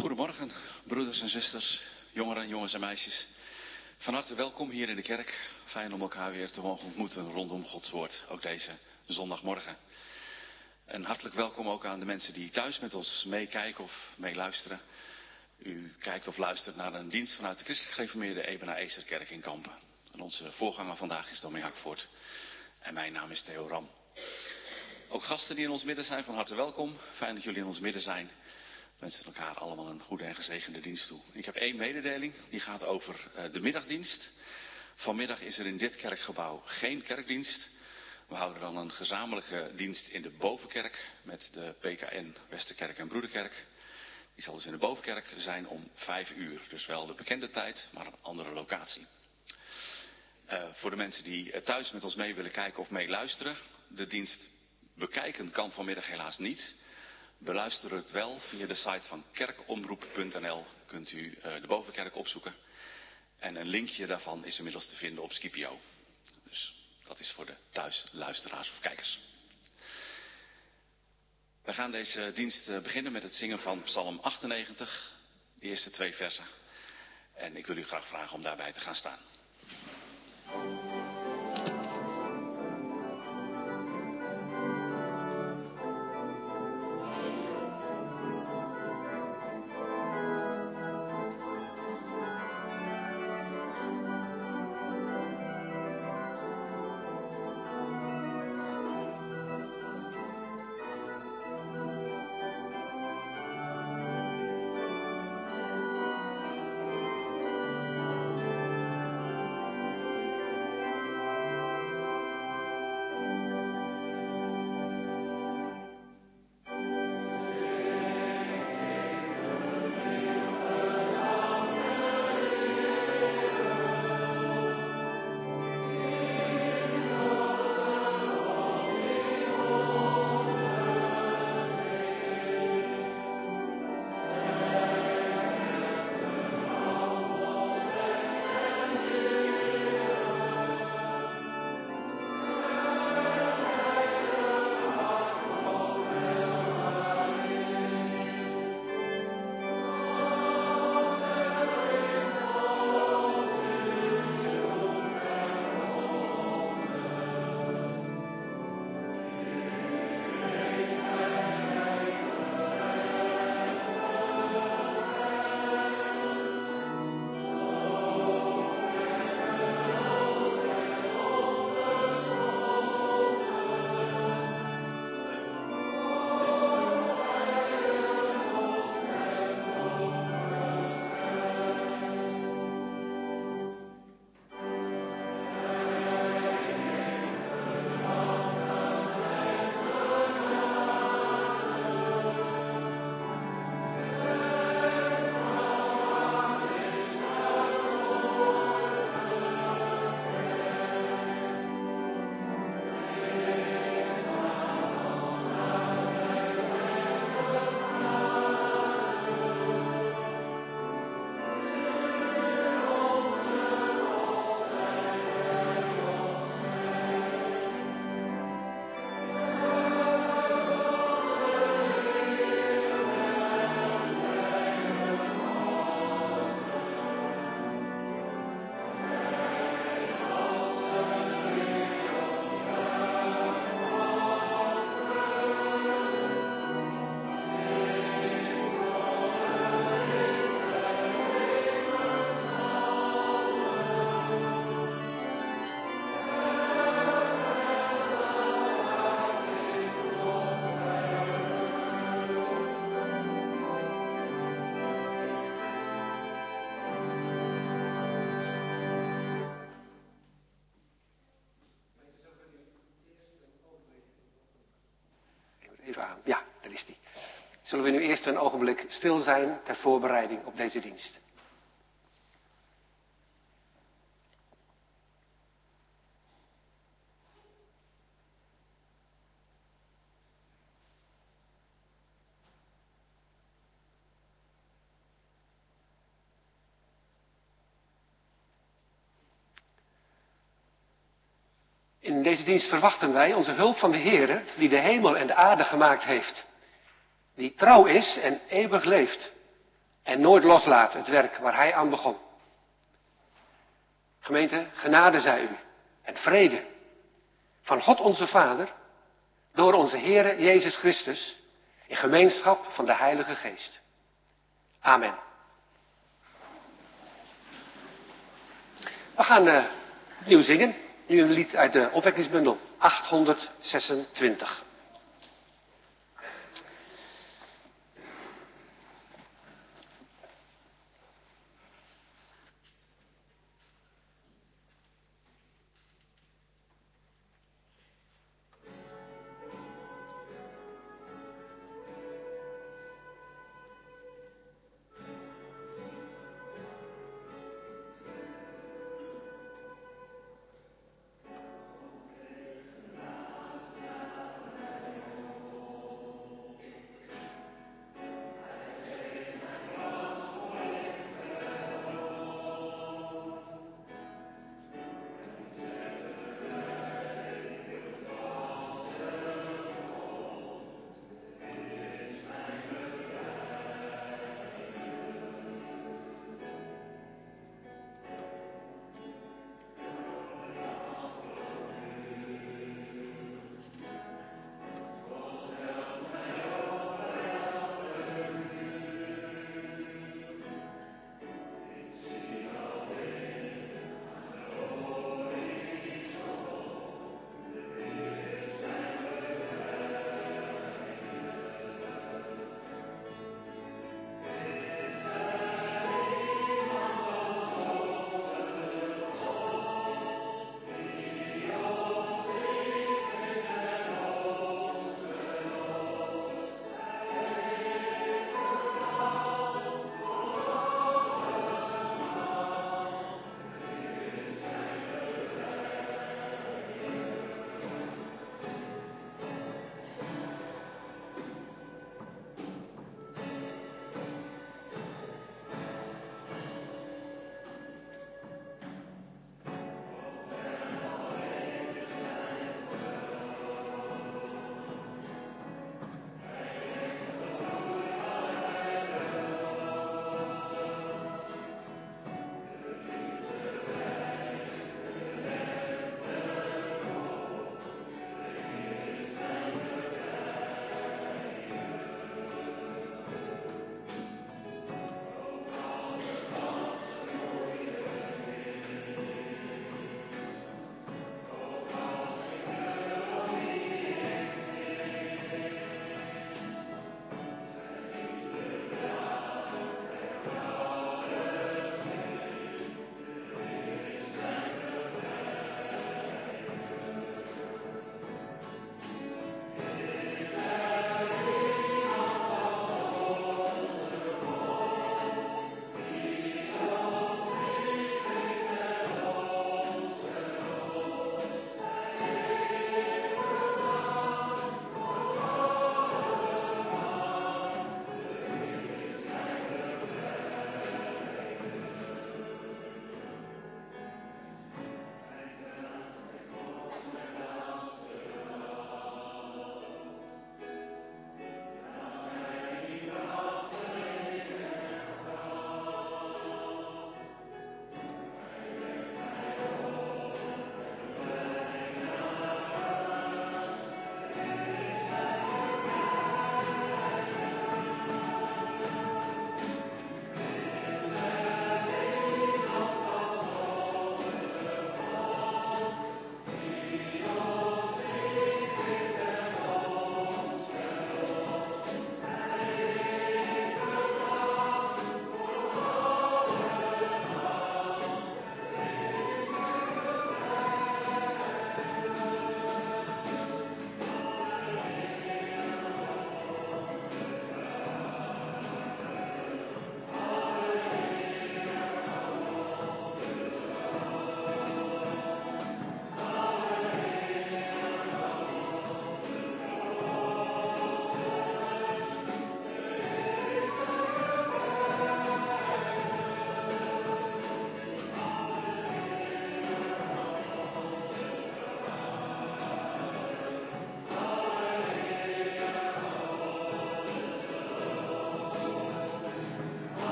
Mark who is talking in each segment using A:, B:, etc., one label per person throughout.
A: Goedemorgen, broeders en zusters, jongeren, jongens en meisjes. Van harte welkom hier in de kerk. Fijn om elkaar weer te mogen ontmoeten rondom Gods woord, ook deze zondagmorgen. En hartelijk welkom ook aan de mensen die thuis met ons meekijken of meeluisteren. U kijkt of luistert naar een dienst vanuit de Christelijk Gereformeerde Ebenezer-kerk in Kampen. En onze voorganger vandaag is Dominee Hakvoort. En mijn naam is Theo Ram. Ook gasten die in ons midden zijn, van harte welkom. Fijn dat jullie in ons midden zijn. We wensen elkaar allemaal een goede en gezegende dienst toe. Ik heb 1 mededeling, die gaat over de middagdienst. Vanmiddag is er in dit kerkgebouw geen kerkdienst. We houden dan een gezamenlijke dienst in de bovenkerk met de PKN Westerkerk en Broederkerk. Die zal dus in de bovenkerk zijn om 5 uur. Dus wel de bekende tijd, maar op een andere locatie. Voor de mensen die thuis met ons mee willen kijken of meeluisteren. De dienst bekijken kan vanmiddag helaas niet. Beluister het wel via de site van kerkomroep.nl. Kunt u de bovenkerk opzoeken. En een linkje daarvan is inmiddels te vinden op Scipio. Dus dat is voor de thuisluisteraars of kijkers. We gaan deze dienst beginnen met het zingen van Psalm 98. De eerste 2 versen. En ik wil u graag vragen om daarbij te gaan staan.
B: Ja, daar is die. Zullen we nu eerst een ogenblik stil zijn ter voorbereiding op deze dienst? In deze dienst verwachten wij onze hulp van de Heere, die de hemel en de aarde gemaakt heeft. Die trouw is en eeuwig leeft. En nooit loslaten het werk waar hij aan begon. Gemeente, genade zij u. En vrede van God onze Vader, door onze Heere Jezus Christus, in gemeenschap van de Heilige Geest. Amen. We gaan opnieuw zingen. Nu een lied uit de opwekkingsbundel 826.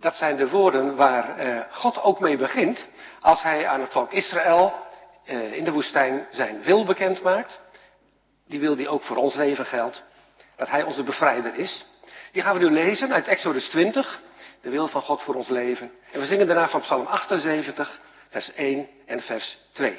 B: Dat zijn de woorden waar God ook mee begint als hij aan het volk Israël in de woestijn zijn wil bekend maakt. Die wil die ook voor ons leven geldt. Dat hij onze bevrijder is. Die gaan we nu lezen uit Exodus 20. De wil van God voor ons leven. En we zingen daarna van Psalm 78, vers 1 en vers 2.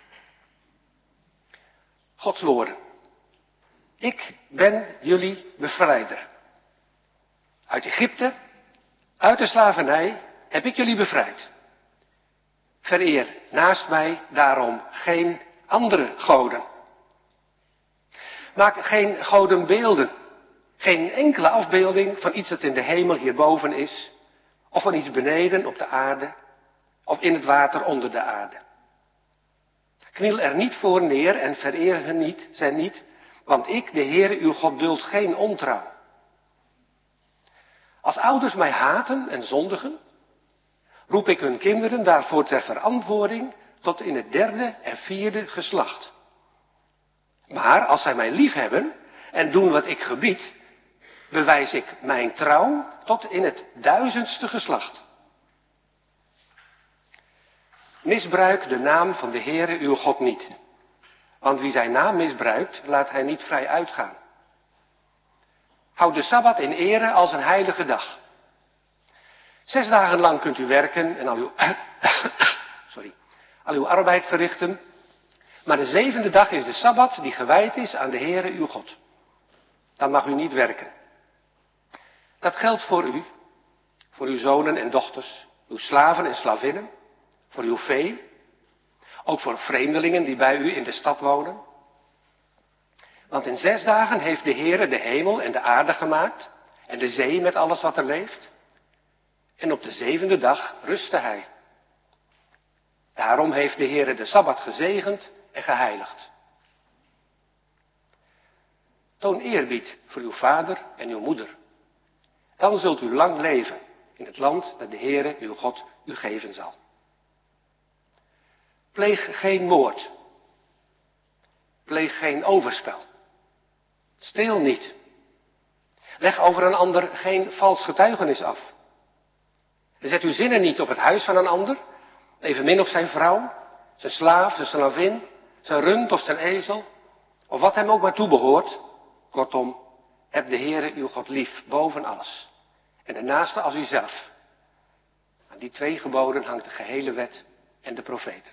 B: Gods woorden. Ik ben jullie bevrijder. Uit Egypte, uit de slavernij, heb ik jullie bevrijd. Vereer naast mij daarom geen andere goden. Maak geen godenbeelden. Geen enkele afbeelding van iets dat in de hemel hierboven is. Of van iets beneden op de aarde. Of in het water onder de aarde. Kniel er niet voor neer en vereer hen niet. Want ik, de Heere, uw God, duld geen ontrouw. Als ouders mij haten en zondigen, roep ik hun kinderen daarvoor ter verantwoording tot in het 3e en 4e geslacht. Maar als zij mij liefhebben en doen wat ik gebied, bewijs ik mijn trouw tot in het 1000ste geslacht. Misbruik de naam van de Heere uw God niet. Want wie zijn naam misbruikt, laat hij niet vrij uitgaan. Houd de Sabbat in ere als een heilige dag. 6 dagen lang kunt u werken en al uw arbeid verrichten. Maar de 7e dag is de Sabbat die gewijd is aan de Heere uw God. Dan mag u niet werken. Dat geldt voor u, voor uw zonen en dochters, uw slaven en slavinnen, voor uw vee, ook voor vreemdelingen die bij u in de stad wonen. Want in 6 dagen heeft de Heere de hemel en de aarde gemaakt en de zee met alles wat er leeft. En op de 7e dag rustte hij. Daarom heeft de Heere de Sabbat gezegend en geheiligd. Toon eerbied voor uw vader en uw moeder. Dan zult u lang leven in het land dat de Heere uw God u geven zal. Pleeg geen moord. Pleeg geen overspel. Steel niet. Leg over een ander geen vals getuigenis af. En zet uw zinnen niet op het huis van een ander, evenmin op zijn vrouw, zijn slaaf, zijn slavin, zijn rund of zijn ezel, of wat hem ook maar toebehoort. Kortom, heb de Heere uw God lief boven alles. En de naaste als uzelf. Aan die 2 geboden hangt de gehele wet en de profeten.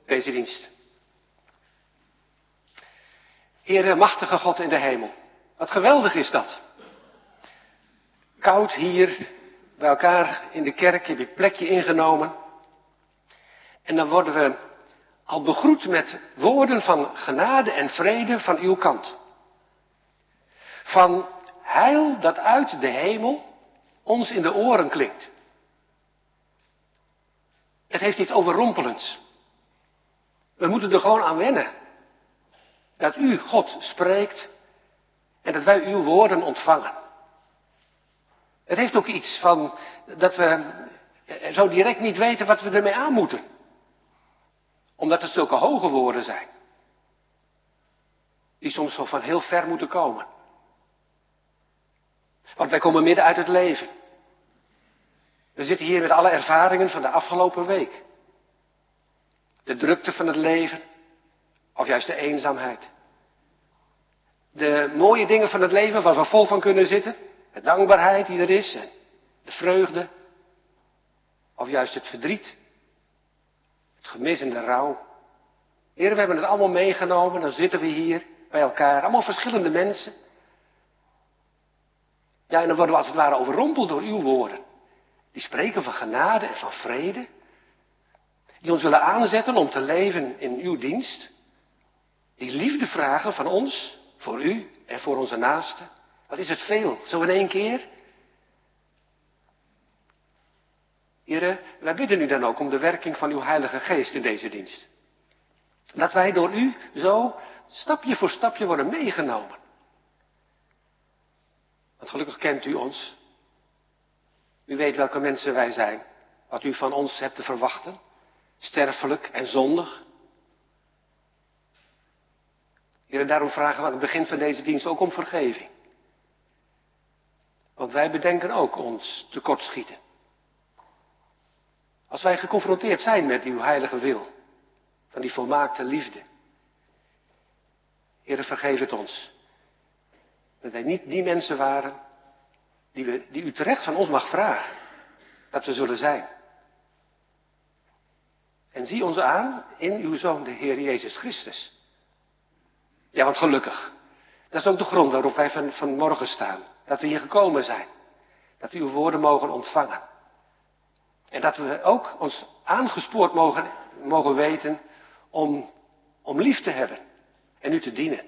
B: deze dienst. Heere, machtige God in de hemel, wat geweldig is dat. Koud hier, bij elkaar in de kerk, heb je plekje ingenomen. En dan worden we al begroet met woorden van genade en vrede van uw kant. Van heil dat uit de hemel ons in de oren klinkt. Het heeft iets overrompelends. We moeten er gewoon aan wennen. Dat u, God, spreekt en dat wij uw woorden ontvangen. Het heeft ook iets van dat we zo direct niet weten wat we ermee aan moeten. Omdat het zulke hoge woorden zijn. Die soms wel van heel ver moeten komen. Want wij komen midden uit het leven. We zitten hier met alle ervaringen van de afgelopen week. De drukte van het leven. Of juist de eenzaamheid. De mooie dingen van het leven waar we vol van kunnen zitten. De dankbaarheid die er is. En de vreugde. Of juist het verdriet. Het gemis en de rouw. Heren, we hebben het allemaal meegenomen. Dan zitten we hier bij elkaar. Allemaal verschillende mensen. Ja, en dan worden we als het ware overrompeld door uw woorden. Die spreken van genade en van vrede. Die ons willen aanzetten om te leven in uw dienst. Die liefde vragen van ons, voor u en voor onze naasten. Wat is het veel, zo in één keer? Heren, wij bidden u dan ook om de werking van uw Heilige Geest in deze dienst. Dat wij door u zo stapje voor stapje worden meegenomen. Want gelukkig kent u ons. U weet welke mensen wij zijn. Wat u van ons hebt te verwachten. Sterfelijk en zondig. Heren, daarom vragen we aan het begin van deze dienst ook om vergeving. Want wij bedenken ook ons tekortschieten. Als wij geconfronteerd zijn met uw heilige wil. Van die volmaakte liefde. Heren, vergeef het ons. Dat wij niet die mensen waren die u terecht van ons mag vragen. Dat we zullen zijn. En zie ons aan in uw Zoon, de Heer Jezus Christus. Ja, want gelukkig. Dat is ook de grond waarop wij vanmorgen staan. Dat we hier gekomen zijn. Dat we uw woorden mogen ontvangen. En dat we ook ons aangespoord mogen weten om lief te hebben. En u te dienen.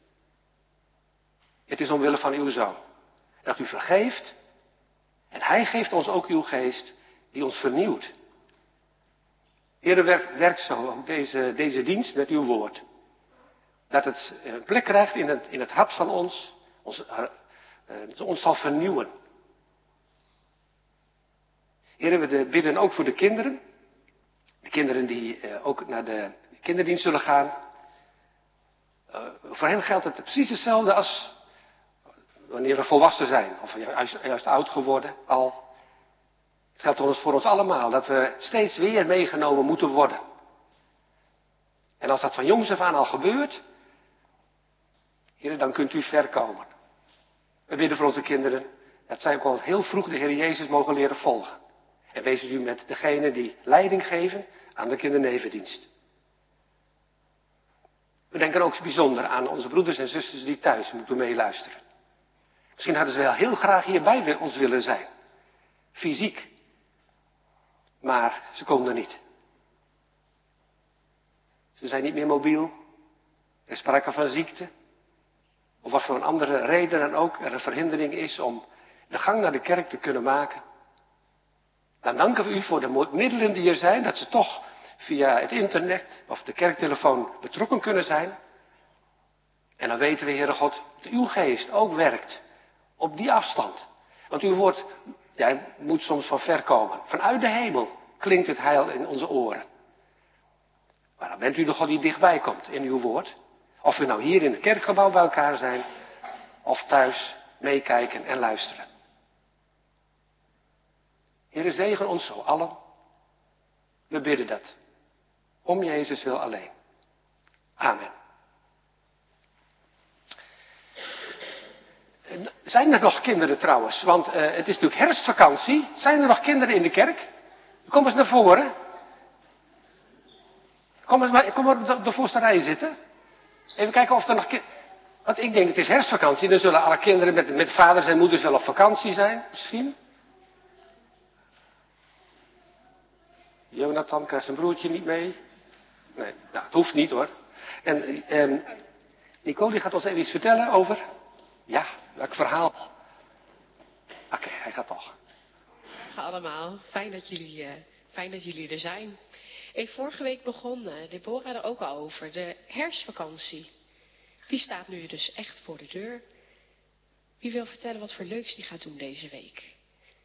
B: Het is omwille van uw Zoon. Dat u vergeeft. En hij geeft ons ook uw geest die ons vernieuwt. Heer, werk zo ook deze dienst met uw woord. Dat het een plek krijgt in het hart van ons. Ons zal vernieuwen. Heer, we bidden ook voor de kinderen. De kinderen die ook naar de kinderdienst zullen gaan. Voor hen geldt het precies hetzelfde als wanneer we volwassen zijn. Of juist oud geworden al. Het geldt voor ons allemaal. Dat we steeds weer meegenomen moeten worden. En als dat van jongs af aan al gebeurt. Heer, dan kunt u ver komen. We bidden voor onze kinderen. Dat zij ook al heel vroeg de Heer Jezus mogen leren volgen. En wees u met degene die leiding geven aan de kindernevendienst. We denken ook bijzonder aan onze broeders en zusters die thuis moeten meeluisteren. Misschien hadden ze wel heel graag hierbij ons willen zijn. Fysiek. Maar ze konden niet. Ze zijn niet meer mobiel. Er is sprake van ziekte. Of wat voor een andere reden dan ook er een verhindering is om de gang naar de kerk te kunnen maken. Dan danken we u voor de middelen die er zijn. Dat ze toch via het internet of de kerktelefoon betrokken kunnen zijn. En dan weten we, Heere God, dat uw geest ook werkt op die afstand. Want uw woord moet soms van ver komen. Vanuit de hemel klinkt het heil in onze oren. Maar dan bent u de God die dichtbij komt in uw woord. Of we nou hier in het kerkgebouw bij elkaar zijn. Of thuis meekijken en luisteren. Heere, zegen ons zo allen. We bidden dat. Om Jezus wil alleen. Amen. Zijn er nog kinderen trouwens? Want het is natuurlijk herfstvakantie. Zijn er nog kinderen in de kerk? Kom eens naar voren. Kom maar op de voorste rij zitten. Even kijken of er nog... Want ik denk, het is herfstvakantie. Dan zullen alle kinderen met vaders en moeders wel op vakantie zijn. Misschien. Jonathan krijgt zijn broertje niet mee. Nee, nou, het hoeft niet hoor. En Nico, die gaat ons even iets vertellen over... Ja, welk verhaal? Oké, hij gaat toch.
C: Goedemorgen allemaal. Fijn dat jullie er zijn. Vorige week begon Deborah er ook al over. De herfstvakantie. Die staat nu dus echt voor de deur. Wie wil vertellen wat voor leuks die gaat doen deze week?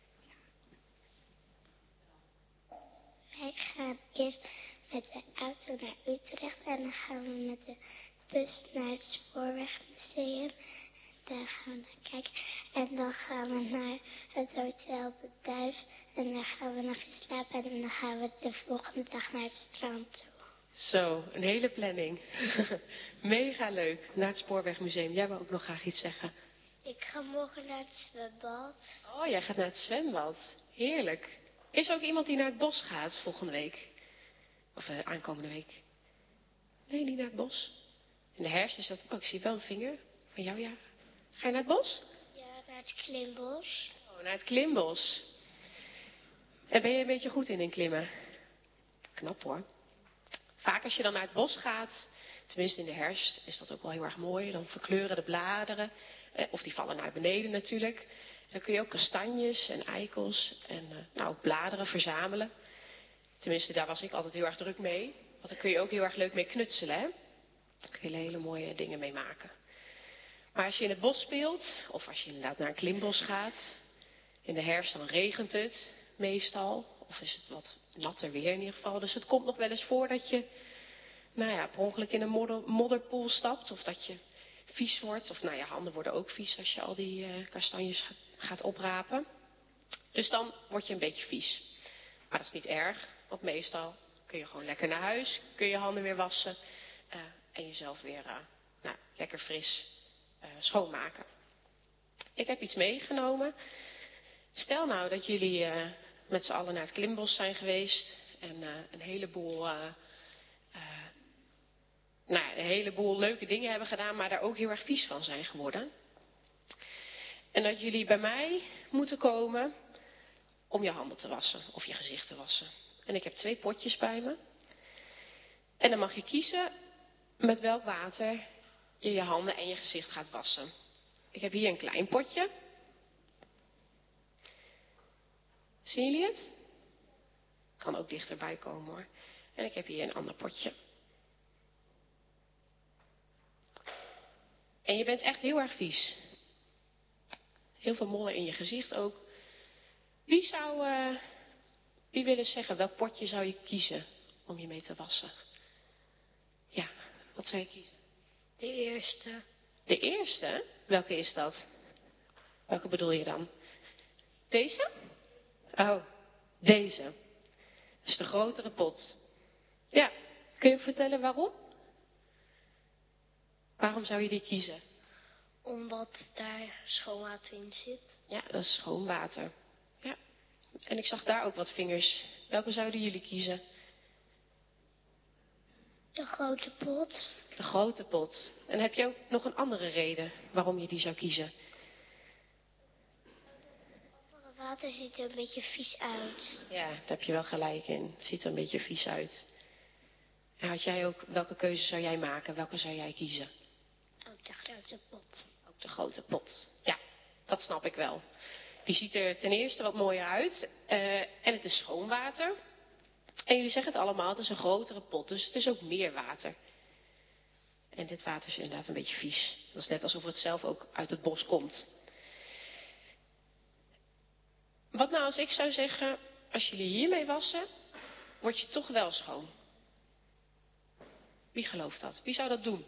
D: Wij gaan eerst met de auto naar Utrecht en dan gaan we met de bus naar het Spoorwegmuseum. Daar gaan we naar kijken. En dan gaan we naar het Hotel de Duif. En daar gaan we nog eens slapen. En dan gaan we de volgende dag naar het strand toe.
C: Zo, een hele planning. Mega leuk. Naar het Spoorwegmuseum. Jij wil ook nog graag iets zeggen.
D: Ik ga morgen naar het zwembad.
C: Oh, jij gaat naar het zwembad. Heerlijk. Is er ook iemand die naar het bos gaat volgende week? Of aankomende week? Nee, niet naar het bos. In de herfst is dat... Oh, ik zie wel een vinger van jou, ja. Ga je naar het bos?
D: Ja, naar het klimbos.
C: Oh, naar het klimbos. En ben je een beetje goed in klimmen? Knap hoor. Vaak als je dan naar het bos gaat, tenminste in de herfst, is dat ook wel heel erg mooi. Dan verkleuren de bladeren, of die vallen naar beneden natuurlijk. En dan kun je ook kastanjes en eikels en ook bladeren verzamelen. Tenminste, daar was ik altijd heel erg druk mee. Want daar kun je ook heel erg leuk mee knutselen, hè. Daar kun je hele mooie dingen mee maken. Maar als je in het bos speelt, of als je inderdaad naar een klimbos gaat, in de herfst dan regent het meestal. Of is het wat natter weer in ieder geval. Dus het komt nog wel eens voor dat je, per ongeluk in een modderpoel stapt. Of dat je vies wordt. Of je handen worden ook vies als je al die kastanjes gaat oprapen. Dus dan word je een beetje vies. Maar dat is niet erg. Want meestal kun je gewoon lekker naar huis. Kun je handen weer wassen. En jezelf weer lekker fris schoonmaken. Ik heb iets meegenomen. Stel nou dat jullie met z'n allen naar het klimbos zijn geweest. En een heleboel leuke dingen hebben gedaan. Maar daar ook heel erg vies van zijn geworden. En dat jullie bij mij moeten komen om je handen te wassen. Of je gezicht te wassen. En ik heb 2 potjes bij me. En dan mag je kiezen met welk water je je handen en je gezicht gaat wassen. Ik heb hier een klein potje. Zien jullie het? Kan ook dichterbij komen hoor. En ik heb hier een ander potje. En je bent echt heel erg vies. Heel veel mollen in je gezicht ook. Wie wil eens zeggen, welk potje zou je kiezen om je mee te wassen? Ja, wat zou je kiezen?
D: De eerste.
C: De eerste? Welke is dat? Welke bedoel je dan? Deze? Oh, deze. Dat is de grotere pot. Ja, kun je ook vertellen waarom? Waarom zou je die kiezen?
D: Omdat daar schoon water in zit.
C: Ja, dat is schoon water. Ja. En ik zag daar ook wat vingers. Welke zouden jullie kiezen?
D: De grote pot.
C: De grote pot. En heb je ook nog een andere reden waarom je die zou kiezen?
D: Het water ziet er een beetje vies uit.
C: Ja, daar heb je wel gelijk in. Het ziet er een beetje vies uit. En had jij ook, welke keuze zou jij maken? Welke zou jij kiezen?
D: Ook de grote pot.
C: Ook de grote pot. Ja, dat snap ik wel. Die ziet er ten eerste wat mooier uit. En het is schoon water. En jullie zeggen het allemaal, het is een grotere pot. Dus het is ook meer water. En dit water is inderdaad een beetje vies. Dat is net alsof het zelf ook uit het bos komt. Wat nou als ik zou zeggen, als jullie hiermee wassen, word je toch wel schoon. Wie gelooft dat? Wie zou dat doen?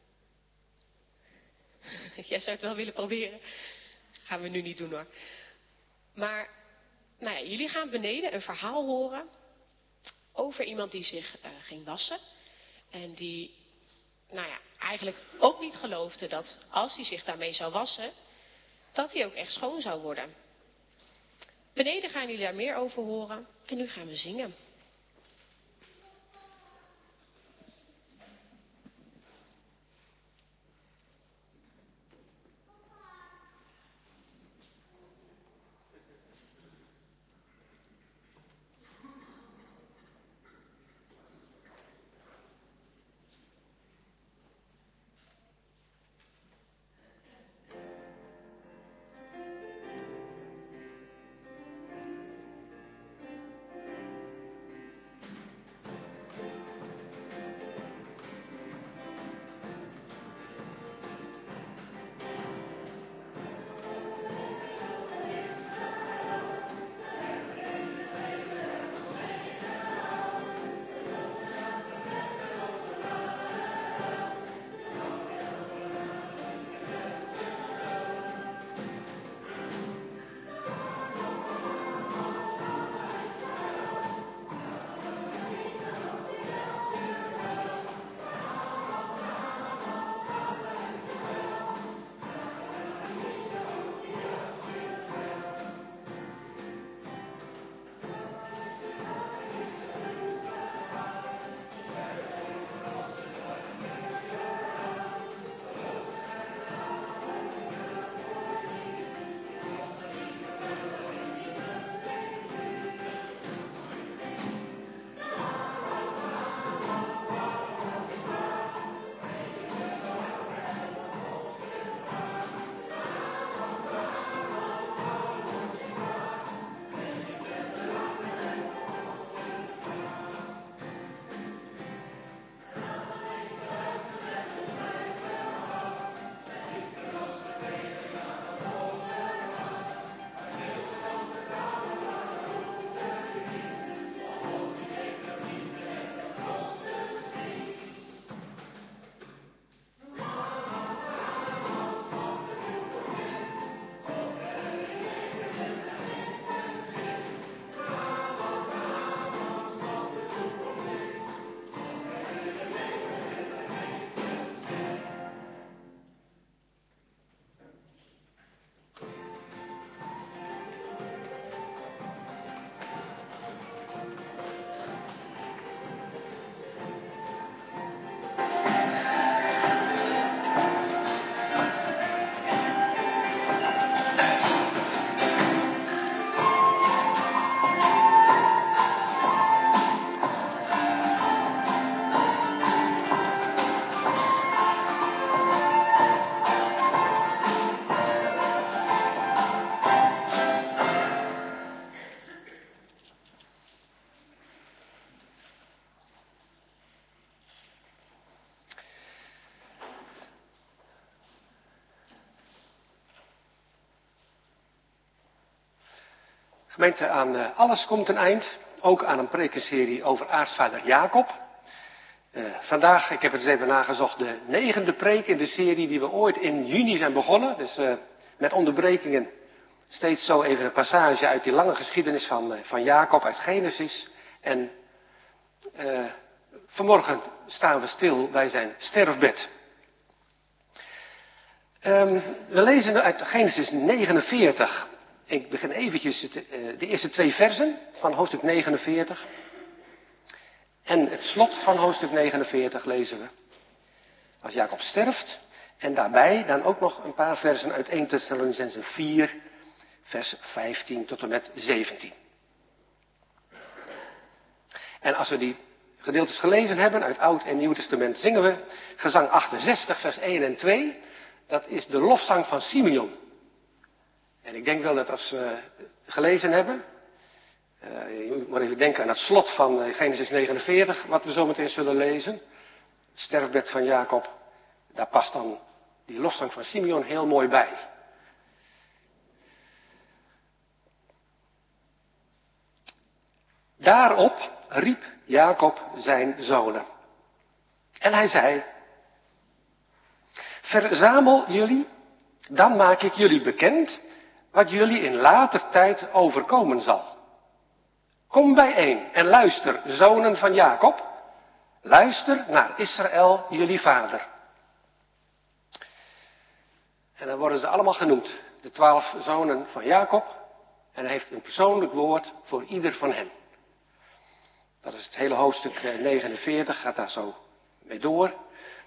C: Jij zou het wel willen proberen. Gaan we nu niet doen hoor. Maar, jullie gaan beneden een verhaal horen over iemand die zich ging wassen. En die, eigenlijk ook niet geloofde dat als hij zich daarmee zou wassen, dat hij ook echt schoon zou worden. Beneden gaan jullie daar meer over horen. En nu gaan we zingen.
B: Gemeente, aan alles komt een eind. Ook aan een prekenserie over aartsvader Jacob. Vandaag, ik heb het eens even nagezocht, de 9e preek in de serie die we ooit in juni zijn begonnen. Dus met onderbrekingen steeds zo even een passage uit die lange geschiedenis van Jacob uit Genesis. En vanmorgen staan we stil bij zijn sterfbed. We lezen uit Genesis 49. Ik begin eventjes de eerste 2 versen van hoofdstuk 49. En het slot van hoofdstuk 49 lezen we. Als Jacob sterft. En daarbij dan ook nog een paar versen uit 1 Thessalonicenzen 4, vers 15 tot en met 17. En als we die gedeeltes gelezen hebben uit Oud en Nieuw Testament, zingen we gezang 68, vers 1 en 2. Dat is de lofzang van Simeon. En ik denk wel dat als we gelezen hebben, je moet maar even denken aan het slot van Genesis 49, wat we zo meteen zullen lezen. Het sterfbed van Jacob, daar past dan die lofzang van Simeon heel mooi bij. Daarop riep Jacob zijn zonen. En hij zei: verzamel jullie, dan maak ik jullie bekend wat jullie in later tijd overkomen zal. Kom bijeen en luister, zonen van Jacob. Luister naar Israël, jullie vader. En dan worden ze allemaal genoemd, de 12 zonen van Jacob. En hij heeft een persoonlijk woord voor ieder van hen. Dat is het hele hoofdstuk 49, gaat daar zo mee door.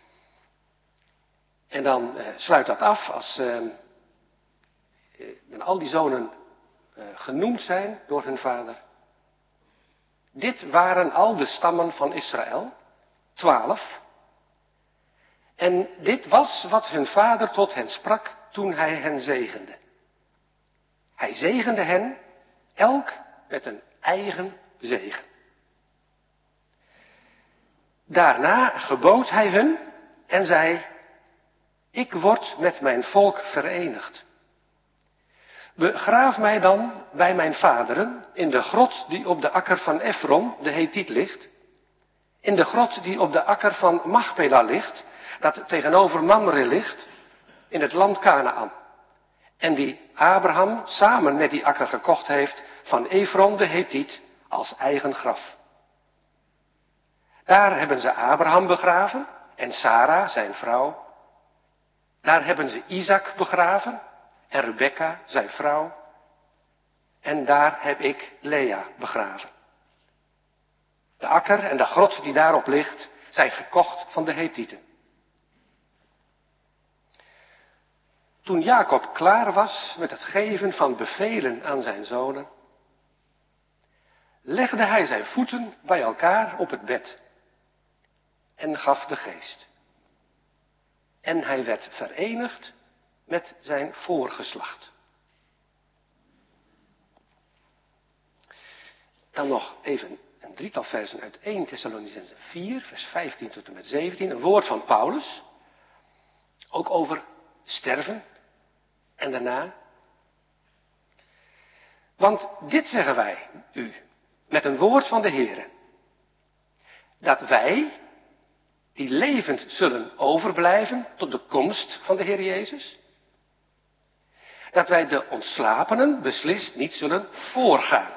B: En dan sluit dat af als al die zonen genoemd zijn door hun vader. Dit waren al de stammen van Israël, 12. En dit was wat hun vader tot hen sprak toen hij hen zegende. Hij zegende hen, elk met een eigen zegen. Daarna gebood hij hun en zei: ik word met mijn volk verenigd. Begraaf mij dan bij mijn vaderen in de grot die op de akker van Efron, de Hethiet, ligt. In de grot die op de akker van Machpela ligt, dat tegenover Mamre ligt, in het land Kanaan. En die Abraham samen met die akker gekocht heeft van Efron de Hethiet als eigen graf. Daar hebben ze Abraham begraven en Sara, zijn vrouw. Daar hebben ze Isaac begraven en Rebekka, zijn vrouw. En daar heb ik Lea begraven. De akker en de grot die daarop ligt, zijn gekocht van de Hethieten. Toen Jacob klaar was met het geven van bevelen aan zijn zonen, legde hij zijn voeten bij elkaar op het bed en gaf de geest. En hij werd verenigd met zijn voorgeslacht. Dan nog even een drietal versen uit 1 Thessalonicenzen 4, vers 15 tot en met 17. Een woord van Paulus. Ook over sterven en daarna. Want dit zeggen wij u met een woord van de Heere. Dat wij, die levend zullen overblijven tot de komst van de Heer Jezus, dat wij de ontslapenen beslist niet zullen voorgaan.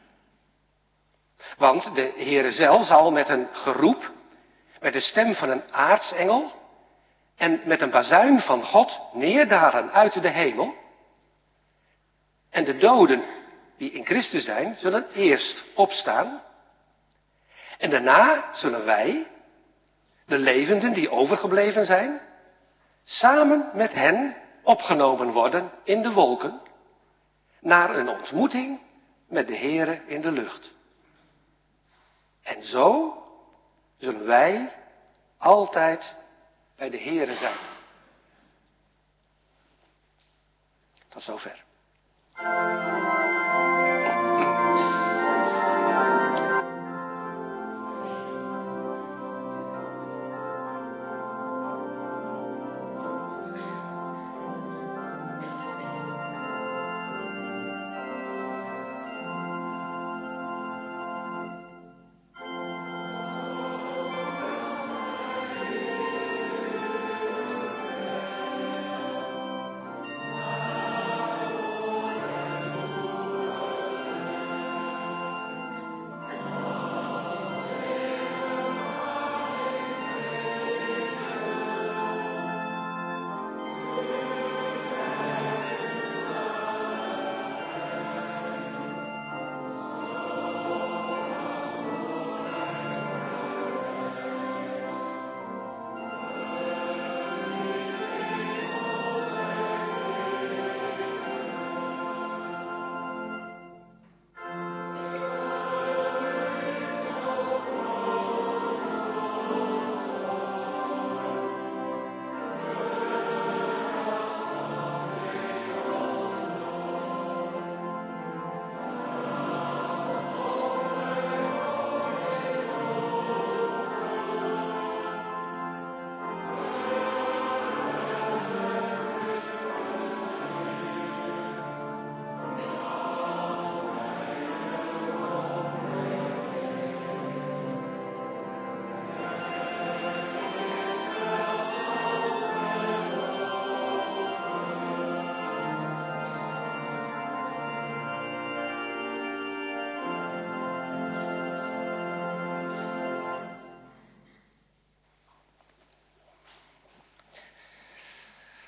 B: Want de Heere zelf zal met een geroep, met de stem van een aartsengel en met een bazuin van God neerdalen uit de hemel. En de doden die in Christus zijn, zullen eerst opstaan. En daarna zullen wij, de levenden die overgebleven zijn, samen met hen opgenomen worden in de wolken, naar een ontmoeting met de Heere in de lucht. En zo zullen wij altijd bij de Heere zijn. Tot zover.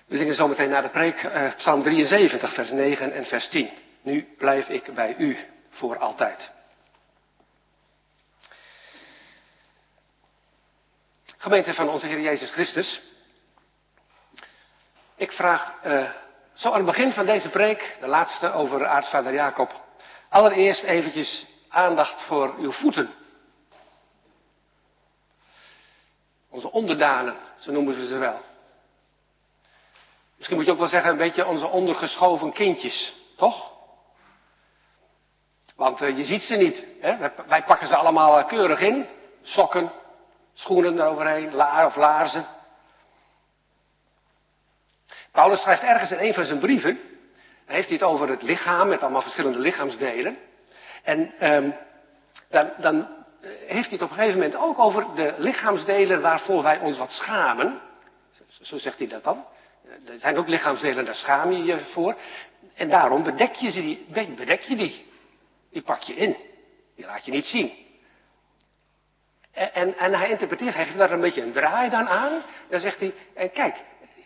B: We zingen zometeen naar de preek Psalm 73, vers 9 en vers 10. Nu blijf ik bij u voor altijd. Gemeente van onze Heer Jezus Christus. Ik vraag zo aan het begin van deze preek, de laatste over aartsvader Jacob, allereerst eventjes aandacht voor uw voeten. Onze onderdanen, zo noemen we ze wel. Misschien moet je ook wel zeggen, een beetje onze ondergeschoven kindjes, toch? Want je ziet ze niet. Hè? Wij pakken ze allemaal keurig in. Sokken, schoenen eroverheen, laarzen. Paulus schrijft ergens in een van zijn brieven, dan heeft hij het over het lichaam met allemaal verschillende lichaamsdelen. En dan heeft hij het op een gegeven moment ook over de lichaamsdelen waarvoor wij ons wat schamen. Zo zegt hij dat dan. Er zijn ook lichaamsdelen, daar schaam je je voor. En daarom bedek je die. Die pak je in. Die laat je niet zien. En hij interpreteert, hij geeft daar een beetje een draai dan aan. Dan zegt hij, en kijk,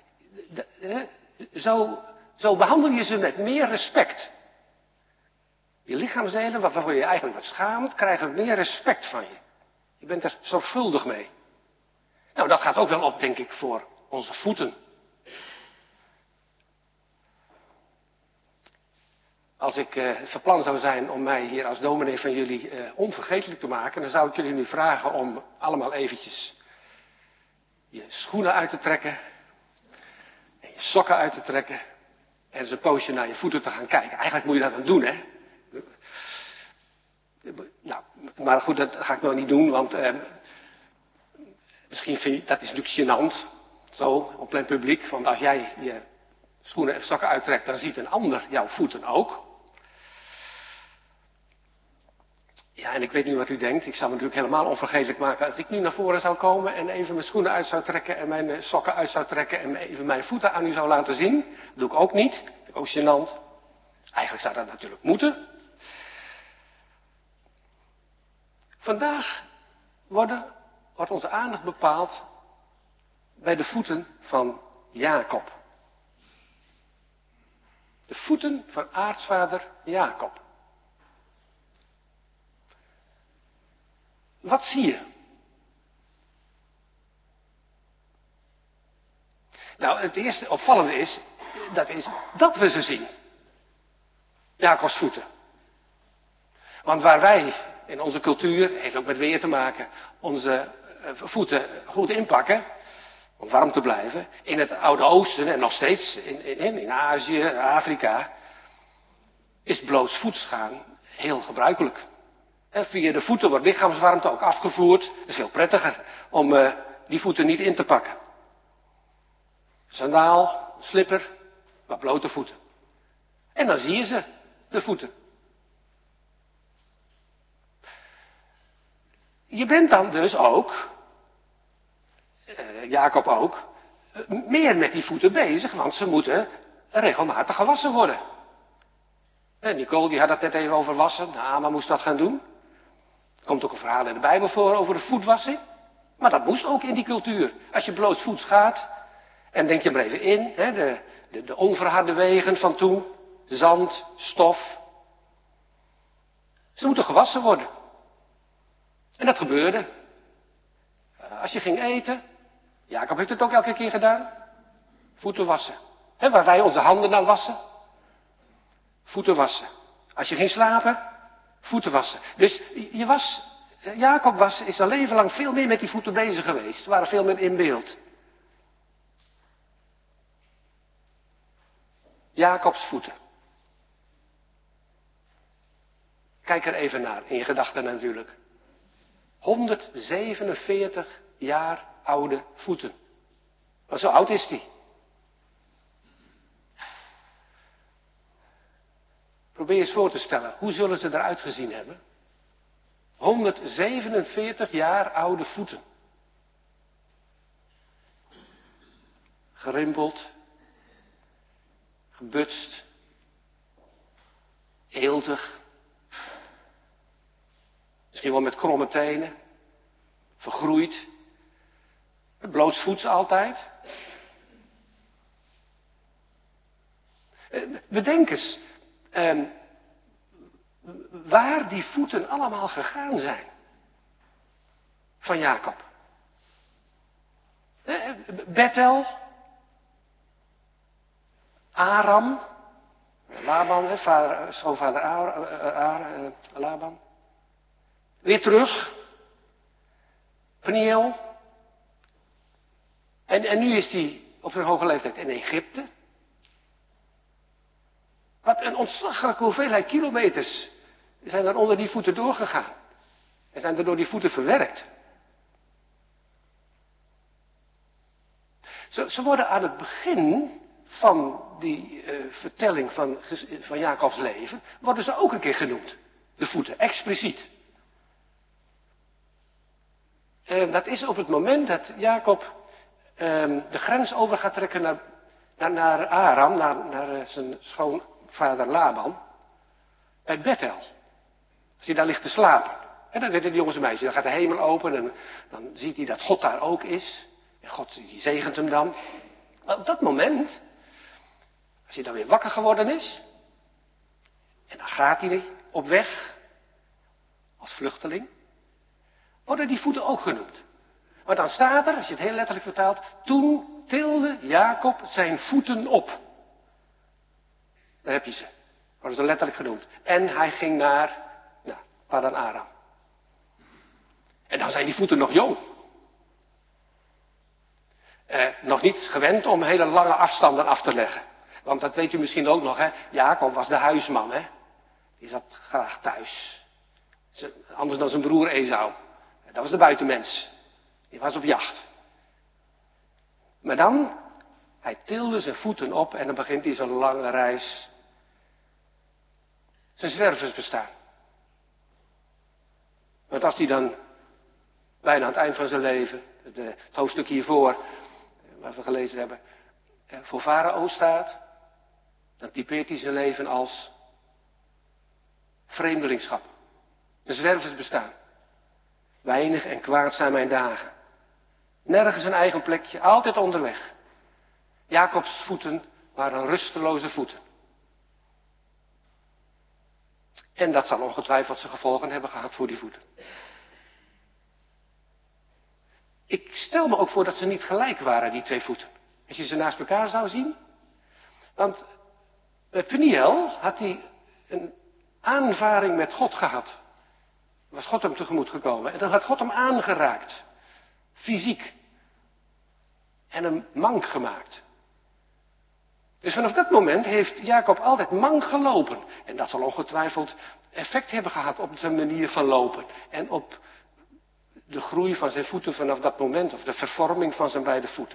B: zo behandel je ze met meer respect. Die lichaamsdelen waarvoor je eigenlijk wat schaamt, krijgen meer respect van je. Je bent er zorgvuldig mee. Nou, dat gaat ook wel op, denk ik, voor onze voeten. Als ik van plan zou zijn om mij hier als dominee van jullie onvergetelijk te maken, dan zou ik jullie nu vragen om allemaal eventjes je schoenen uit te trekken en je sokken uit te trekken en eens een poosje naar je voeten te gaan kijken. Eigenlijk moet je dat dan doen, hè? Nou, maar goed, dat ga ik nou niet doen, want misschien vind je, dat is natuurlijk gênant, zo, op plein publiek, want als jij je schoenen en sokken uittrekt, dan ziet een ander jouw voeten ook. Ja, en ik weet nu wat u denkt. Ik zou me natuurlijk helemaal onvergetelijk maken als ik nu naar voren zou komen en even mijn schoenen uit zou trekken en mijn sokken uit zou trekken en even mijn voeten aan u zou laten zien. Dat doe ik ook niet. Dat vind ik ook gênant. Eigenlijk zou dat natuurlijk moeten. Vandaag wordt onze aandacht bepaald bij de voeten van Jacob. De voeten van aartsvader Jacob. Wat zie je? Nou, het eerste opvallende is dat we ze zien. Jacobs voeten. Want waar wij in onze cultuur, heeft ook met weer te maken, onze voeten goed inpakken, om warm te blijven, in het Oude Oosten en nog steeds in Azië, Afrika, is blootsvoets gaan heel gebruikelijk. En via de voeten wordt lichaamswarmte ook afgevoerd. Het is veel prettiger om die voeten niet in te pakken. Sandaal, slipper, maar blote voeten. En dan zie je ze, de voeten. Je bent dan dus ook, Jacob ook, meer met die voeten bezig, want ze moeten regelmatig gewassen worden. En Nicole die had het net even over wassen, Naama moest dat gaan doen. Er komt ook een verhaal in de Bijbel voor over de voetwassing. Maar dat moest ook in die cultuur. Als je blootsvoets gaat, en denk je maar even in, hè, de onverharde wegen van toen, zand, stof. Ze moeten gewassen worden. En dat gebeurde. Als je ging eten, Jacob heeft het ook elke keer gedaan, voeten wassen. Hè, waar wij onze handen dan wassen, voeten wassen. Als je ging slapen, voeten wassen. Dus Jacob is zijn leven lang veel meer met die voeten bezig geweest. Ze waren veel meer in beeld. Jacobs voeten. Kijk er even naar, in je gedachten natuurlijk. 147 jaar oude voeten. Maar zo oud is hij. Probeer eens voor te stellen, hoe zullen ze eruit gezien hebben? 147 jaar oude voeten. Gerimpeld, gebutst, eeltig. Misschien wel met kromme tenen, vergroeid, blootsvoets altijd. Bedenk eens waar die voeten allemaal gegaan zijn van Jacob. Bethel, Aram, Laban, schoonvader Laban. Weer terug, Peniel. En nu is hij op zijn hoge leeftijd in Egypte. Wat een ontzaglijke hoeveelheid kilometers zijn er onder die voeten doorgegaan. En zijn er door die voeten verwerkt. Ze worden aan het begin van die vertelling van Jacobs leven, worden ze ook een keer genoemd. De voeten, expliciet. Dat is op het moment dat Jacob de grens over gaat trekken naar Aram, naar zijn schoonvader Laban, bij Bethel. Als hij daar ligt te slapen. En dan weten die jongens en meisjes, dan gaat de hemel open en dan ziet hij dat God daar ook is. En God die zegent hem dan. Maar op dat moment, als hij dan weer wakker geworden is, en dan gaat hij op weg, als vluchteling, worden die voeten ook genoemd. Maar dan staat er, als je het heel letterlijk vertaalt, toen tilde Jacob zijn voeten op. Daar heb je ze. Worden ze letterlijk genoemd. En hij ging naar Padan Aram. En dan zijn die voeten nog jong. Nog niet gewend om hele lange afstanden af te leggen. Want dat weet u misschien ook nog, hè. Jacob was de huisman, hè. Die zat graag thuis. Anders dan zijn broer Esau. Dat was de buitenmens. Die was op jacht. Maar dan, hij tilde zijn voeten op en dan begint hij zo'n lange reis. Zijn zwerversbestaan. Want als hij dan bijna aan het eind van zijn leven, het hoofdstuk hiervoor, wat we gelezen hebben, voor Farao staat, dan typeert hij zijn leven als vreemdelingschap. Een zwerversbestaan. Weinig en kwaad zijn mijn dagen. Nergens een eigen plekje, altijd onderweg. Jacobs voeten waren rusteloze voeten. En dat zal ongetwijfeld zijn gevolgen hebben gehad voor die voeten. Ik stel me ook voor dat ze niet gelijk waren, die twee voeten. Als je ze naast elkaar zou zien. Want bij Peniel had hij een aanvaring met God gehad. Was God hem tegemoet gekomen. En dan had God hem aangeraakt. Fysiek. En hem mank gemaakt. Dus vanaf dat moment heeft Jacob altijd mank gelopen. En dat zal ongetwijfeld effect hebben gehad op zijn manier van lopen. En op de groei van zijn voeten vanaf dat moment. Of de vervorming van zijn beide voeten.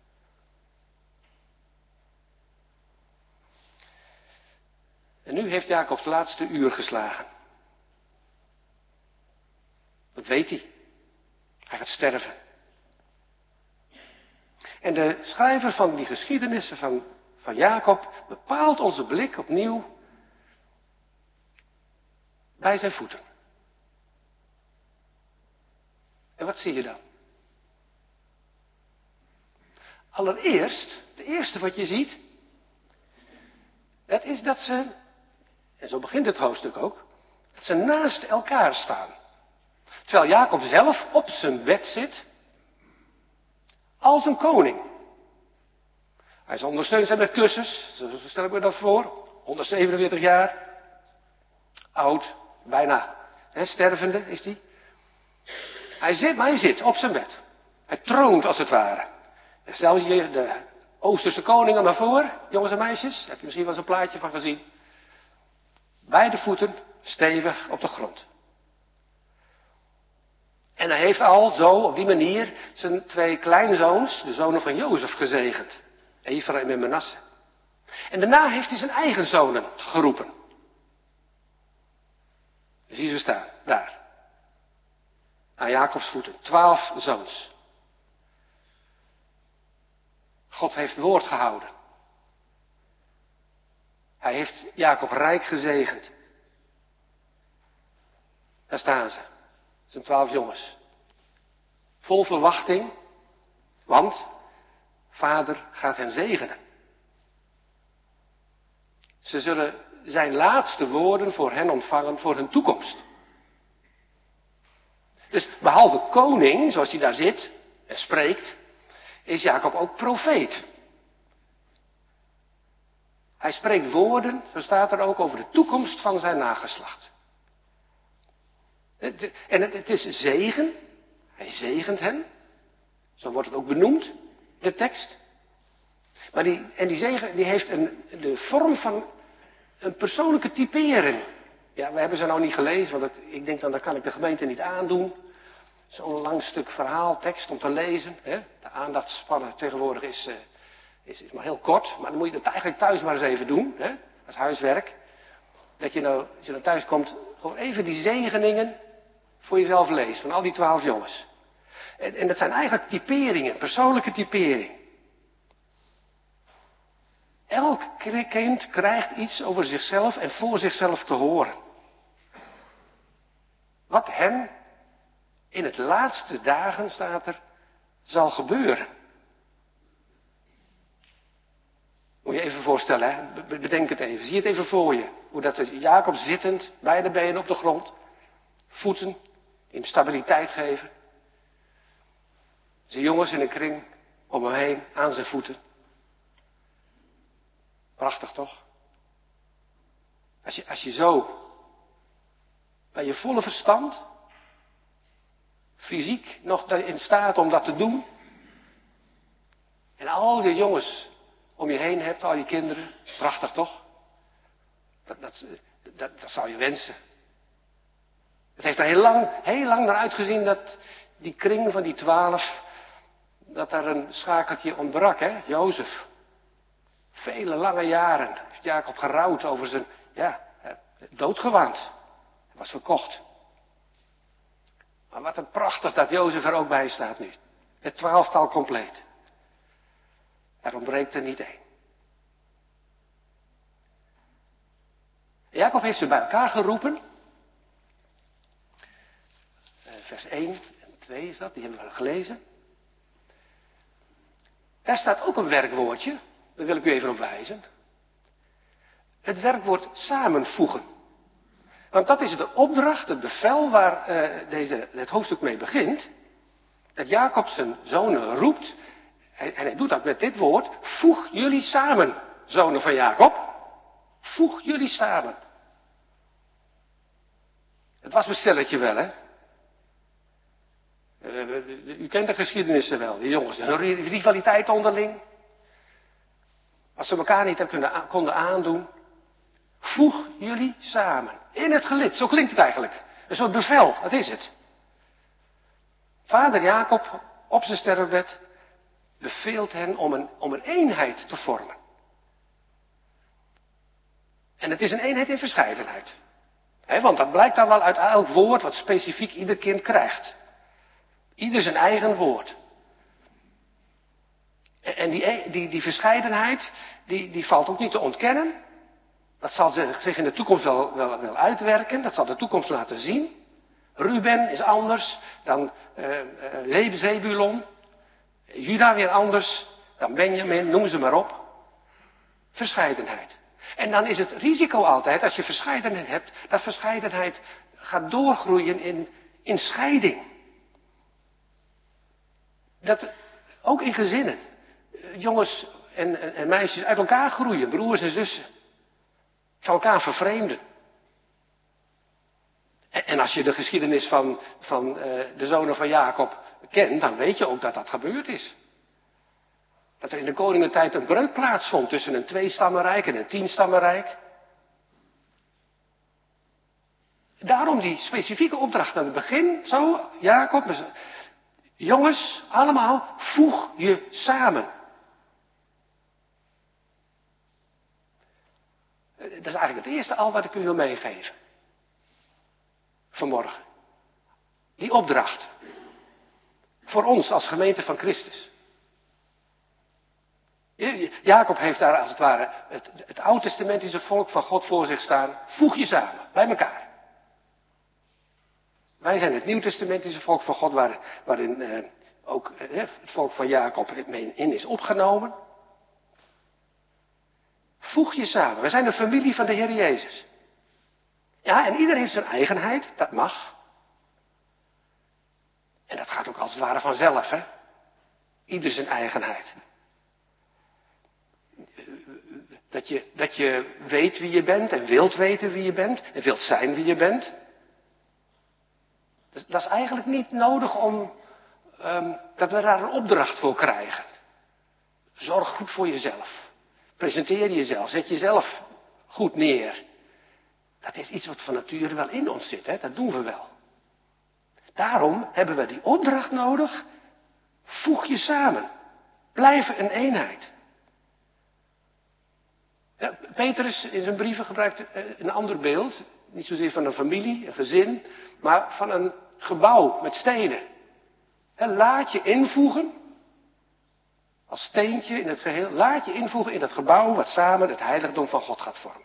B: En nu heeft Jacob het laatste uur geslagen. Dat weet hij. Hij gaat sterven. En de schrijver van die geschiedenissen van Jacob bepaalt onze blik opnieuw bij zijn voeten. En wat zie je dan? Allereerst, het eerste wat je ziet, dat is dat ze, en zo begint het hoofdstuk ook, dat ze naast elkaar staan. Terwijl Jacob zelf op zijn bed zit, als een koning. Hij zal ondersteund zijn met kussens, zo stel ik me dat voor. 147 jaar, oud, bijna stervende is hij. Hij zit op zijn bed. Hij troont als het ware. En stel je de Oosterse koningen maar voor, jongens en meisjes. Daar heb je misschien wel eens een plaatje van gezien. Beide voeten stevig op de grond. En hij heeft al zo, op die manier, zijn twee kleinzoons, de zonen van Jozef, gezegend. Ephraim en Manasse. En daarna heeft hij zijn eigen zonen geroepen. Dus zie ze staan, daar. Aan Jacobs voeten. 12 zoons. God heeft woord gehouden. Hij heeft Jacob rijk gezegend. Daar staan ze. Het zijn 12 jongens. Vol verwachting. Want vader gaat hen zegenen. Ze zullen zijn laatste woorden voor hen ontvangen voor hun toekomst. Dus behalve koning, zoals hij daar zit en spreekt, is Jacob ook profeet. Hij spreekt woorden, zo staat er ook, over de toekomst van zijn nageslacht. En het is zegen. Hij zegent hen. Zo wordt het ook benoemd, de tekst. Maar die zegen die heeft de vorm van een persoonlijke typering. Ja, we hebben ze nou niet gelezen, want ik denk dan, dat kan ik de gemeente niet aandoen. Zo'n lang stuk verhaal, tekst om te lezen. Hè? De aandachtspannen tegenwoordig is maar heel kort. Maar dan moet je dat eigenlijk thuis maar eens even doen. Hè? Als huiswerk. Dat je nou, als je dan thuis komt, gewoon even die zegeningen voor jezelf leest. Van al die 12 jongens. En dat zijn eigenlijk typeringen, persoonlijke typering. Elk kind krijgt iets over zichzelf en voor zichzelf te horen. Wat hem in het laatste dagen, staat er, zal gebeuren. Moet je even voorstellen, hè? Bedenk het even. Zie het even voor je. Hoe dat is. Jacob zittend, beide benen op de grond. Voeten, die hem stabiliteit geven. Zijn jongens in een kring om hem heen, aan zijn voeten. Prachtig toch? Als je zo bij je volle verstand, fysiek nog in staat om dat te doen. En al die jongens om je heen hebt, al die kinderen. Prachtig toch? Dat zou je wensen. Het heeft er heel lang naar uitgezien dat die kring van die 12, dat daar een schakeltje ontbrak, hè? Jozef. Vele lange jaren heeft Jacob gerouwd over zijn, doodgewaand. Hij was verkocht. Maar wat een prachtig dat Jozef er ook bij staat nu. Het 12-tal compleet. Er ontbreekt er niet één. Jacob heeft ze bij elkaar geroepen. Vers 1 en 2 is dat, die hebben we gelezen. Daar staat ook een werkwoordje. Daar wil ik u even op wijzen. Het werkwoord samenvoegen. Want dat is de opdracht, het bevel waar het hoofdstuk mee begint. Dat Jacob zijn zonen roept. En hij doet dat met dit woord. Voeg jullie samen, zonen van Jacob. Voeg jullie samen. Het was een stelletje wel, hè. U kent de geschiedenissen wel, die jongens. Een rivaliteit onderling. Als ze elkaar niet konden aandoen. Voeg jullie samen. In het gelid, zo klinkt het eigenlijk. Een soort bevel, dat is het. Vader Jacob op zijn sterfbed beveelt hen om een eenheid te vormen. En het is een eenheid in verscheidenheid. Want dat blijkt dan wel uit elk woord wat specifiek ieder kind krijgt. Ieder zijn eigen woord. En die verscheidenheid, die valt ook niet te ontkennen. Dat zal zich in de toekomst wel uitwerken. Dat zal de toekomst laten zien. Ruben is anders dan Zebulon. Juda weer anders dan Benjamin, noem ze maar op. Verscheidenheid. En dan is het risico altijd, als je verscheidenheid hebt, dat verscheidenheid gaat doorgroeien in scheiding. Dat, ook in gezinnen, jongens en meisjes uit elkaar groeien, broers en zussen. Van elkaar vervreemden. En als je de geschiedenis van de zonen van Jacob kent, dan weet je ook dat dat gebeurd is. Dat er in de koningentijd een breuk plaatsvond tussen een 2-stammenrijk en een 10-stammenrijk. Daarom die specifieke opdracht aan het begin, zo, Jacob, jongens, allemaal, voeg je samen. Dat is eigenlijk het eerste al wat ik u wil meegeven. Vanmorgen. Die opdracht. Voor ons als gemeente van Christus. Jacob heeft daar als het ware het oud-testamentische volk van God voor zich staan. Voeg je samen, bij elkaar. Wij zijn het nieuw-testamentische volk van God waarin ook het volk van Jacob in is opgenomen. Voeg je samen. We zijn een familie van de Heer Jezus. Ja, en ieder heeft zijn eigenheid, dat mag. En dat gaat ook als het ware vanzelf, hè. Ieder zijn eigenheid. Dat je weet wie je bent en wilt weten wie je bent en wilt zijn wie je bent. Dat is eigenlijk niet nodig dat we daar een opdracht voor krijgen. Zorg goed voor jezelf. Presenteer jezelf. Zet jezelf goed neer. Dat is iets wat van nature wel in ons zit, hè? Dat doen we wel. Daarom hebben we die opdracht nodig. Voeg je samen. Blijf een eenheid. Ja, Petrus in zijn brieven gebruikt een ander beeld. Niet zozeer van een familie, een gezin, maar van een gebouw met stenen. Laat je invoegen, als steentje in het geheel, laat je invoegen in dat gebouw wat samen het heiligdom van God gaat vormen.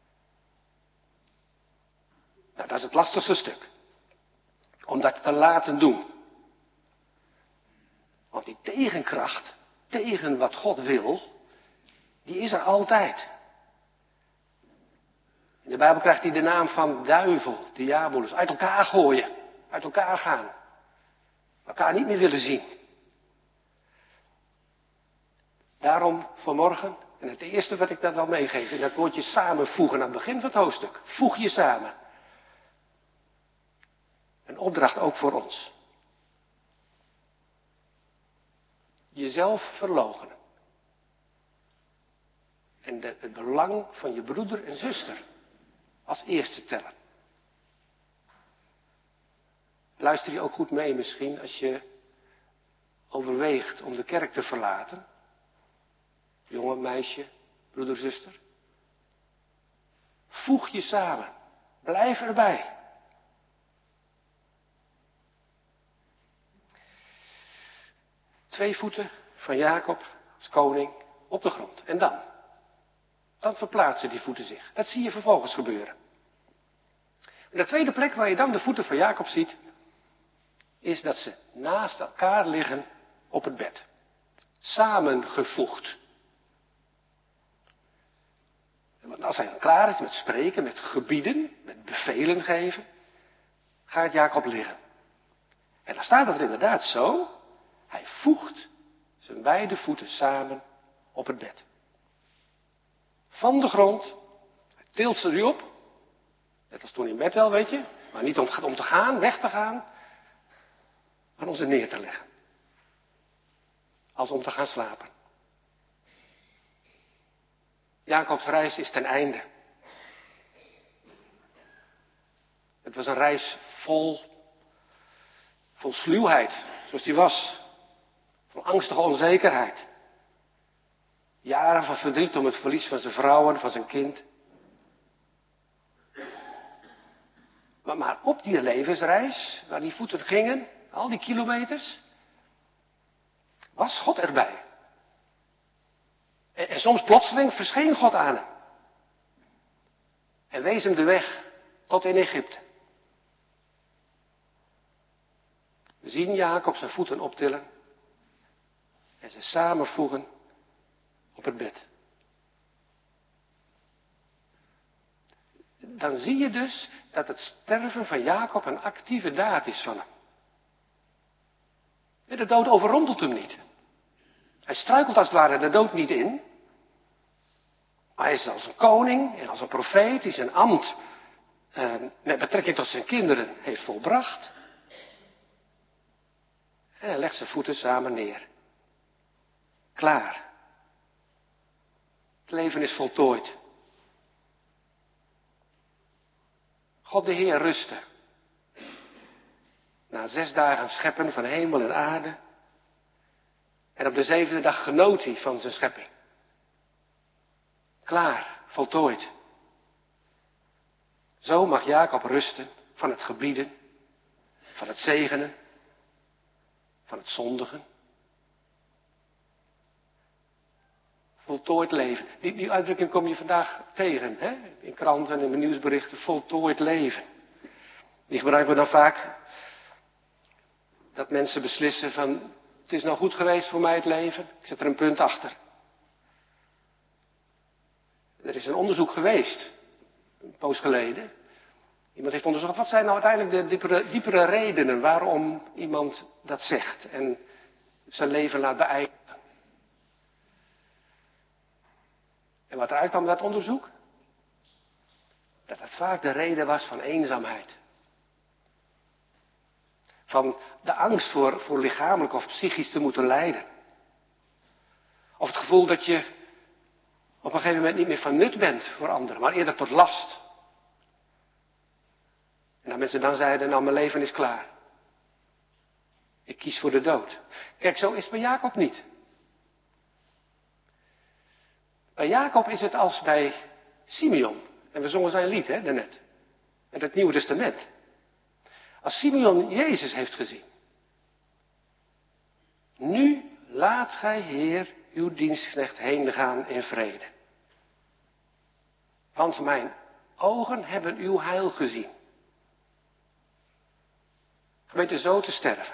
B: Nou, dat is het lastigste stuk. Om dat te laten doen. Want die tegenkracht, tegen wat God wil, die is er altijd. In de Bijbel krijgt hij de naam van duivel, diabolus, uit elkaar gooien, uit elkaar gaan. Elkaar niet meer willen zien. Daarom vanmorgen, en het eerste wat ik daar dan meegeef, in dat woordje samenvoegen aan het begin van het hoofdstuk. Voeg je samen. Een opdracht ook voor ons. Jezelf verloochenen. En het belang van je broeder en zuster als eerste tellen. Luister je ook goed mee misschien als je overweegt om de kerk te verlaten. Jongen, meisje, broeder, zuster. Voeg je samen. Blijf erbij. Twee voeten van Jacob als koning op de grond. En dan? Dan verplaatsen die voeten zich. Dat zie je vervolgens gebeuren. En de tweede plek waar je dan de voeten van Jacob ziet, is dat ze naast elkaar liggen op het bed. Samengevoegd. Want als hij dan klaar is met spreken, met gebieden, met bevelen geven, gaat Jacob liggen. En dan staat het inderdaad zo. Hij voegt zijn beide voeten samen op het bed. Van de grond. Hij tilt ze nu op. Net als toen in Bethel, weet je. Maar niet om te gaan, weg te gaan. Maar om ze neer te leggen. Als om te gaan slapen. Jacobs reis is ten einde. Het was een reis vol sluwheid, zoals die was. Vol angstige onzekerheid. Jaren van verdriet om het verlies van zijn vrouw en van zijn kind. Maar op die levensreis, waar die voeten gingen, al die kilometers, was God erbij. En soms plotseling verscheen God aan hem. En wees hem de weg tot in Egypte. We zien Jacob zijn voeten optillen en ze samenvoegen op het bed. Dan zie je dus dat het sterven van Jacob een actieve daad is van hem. De dood overrompelt hem niet. Hij struikelt als het ware de dood niet in. Maar hij is als een koning en als een profeet die zijn ambt met betrekking tot zijn kinderen heeft volbracht. En hij legt zijn voeten samen neer. Klaar. Het leven is voltooid. God de Heer rustte. Na 6 dagen scheppen van hemel en aarde. En op de 7e dag genoot hij van zijn schepping. Klaar, voltooid. Zo mag Jacob rusten van het gebieden, van het zegenen, van het zondigen. Voltooid leven. Die uitdrukking kom je vandaag tegen, hè? In kranten en in nieuwsberichten. Voltooid leven. Die gebruiken we dan vaak. Dat mensen beslissen van, het is nou goed geweest voor mij het leven. Ik zet er een punt achter. Er is een onderzoek geweest, een poos geleden. Iemand heeft onderzocht, wat zijn nou uiteindelijk de diepere redenen waarom iemand dat zegt en zijn leven laat beëindigen. En wat eruit kwam uit dat onderzoek? Dat het vaak de reden was van eenzaamheid. Van de angst voor lichamelijk of psychisch te moeten lijden. Of het gevoel dat je op een gegeven moment niet meer van nut bent voor anderen, maar eerder tot last. En dat mensen dan zeiden, nou mijn leven is klaar. Ik kies voor de dood. Kijk, zo is het bij Jacob niet. Bij Jacob is het als bij Simeon. En we zongen zijn lied, hè, daarnet. Met het Nieuwe Testament. Als Simeon Jezus heeft gezien. Nu laat gij, Heer, uw dienstknecht heen gaan in vrede. Want mijn ogen hebben uw heil gezien. Gemeente, zo te sterven.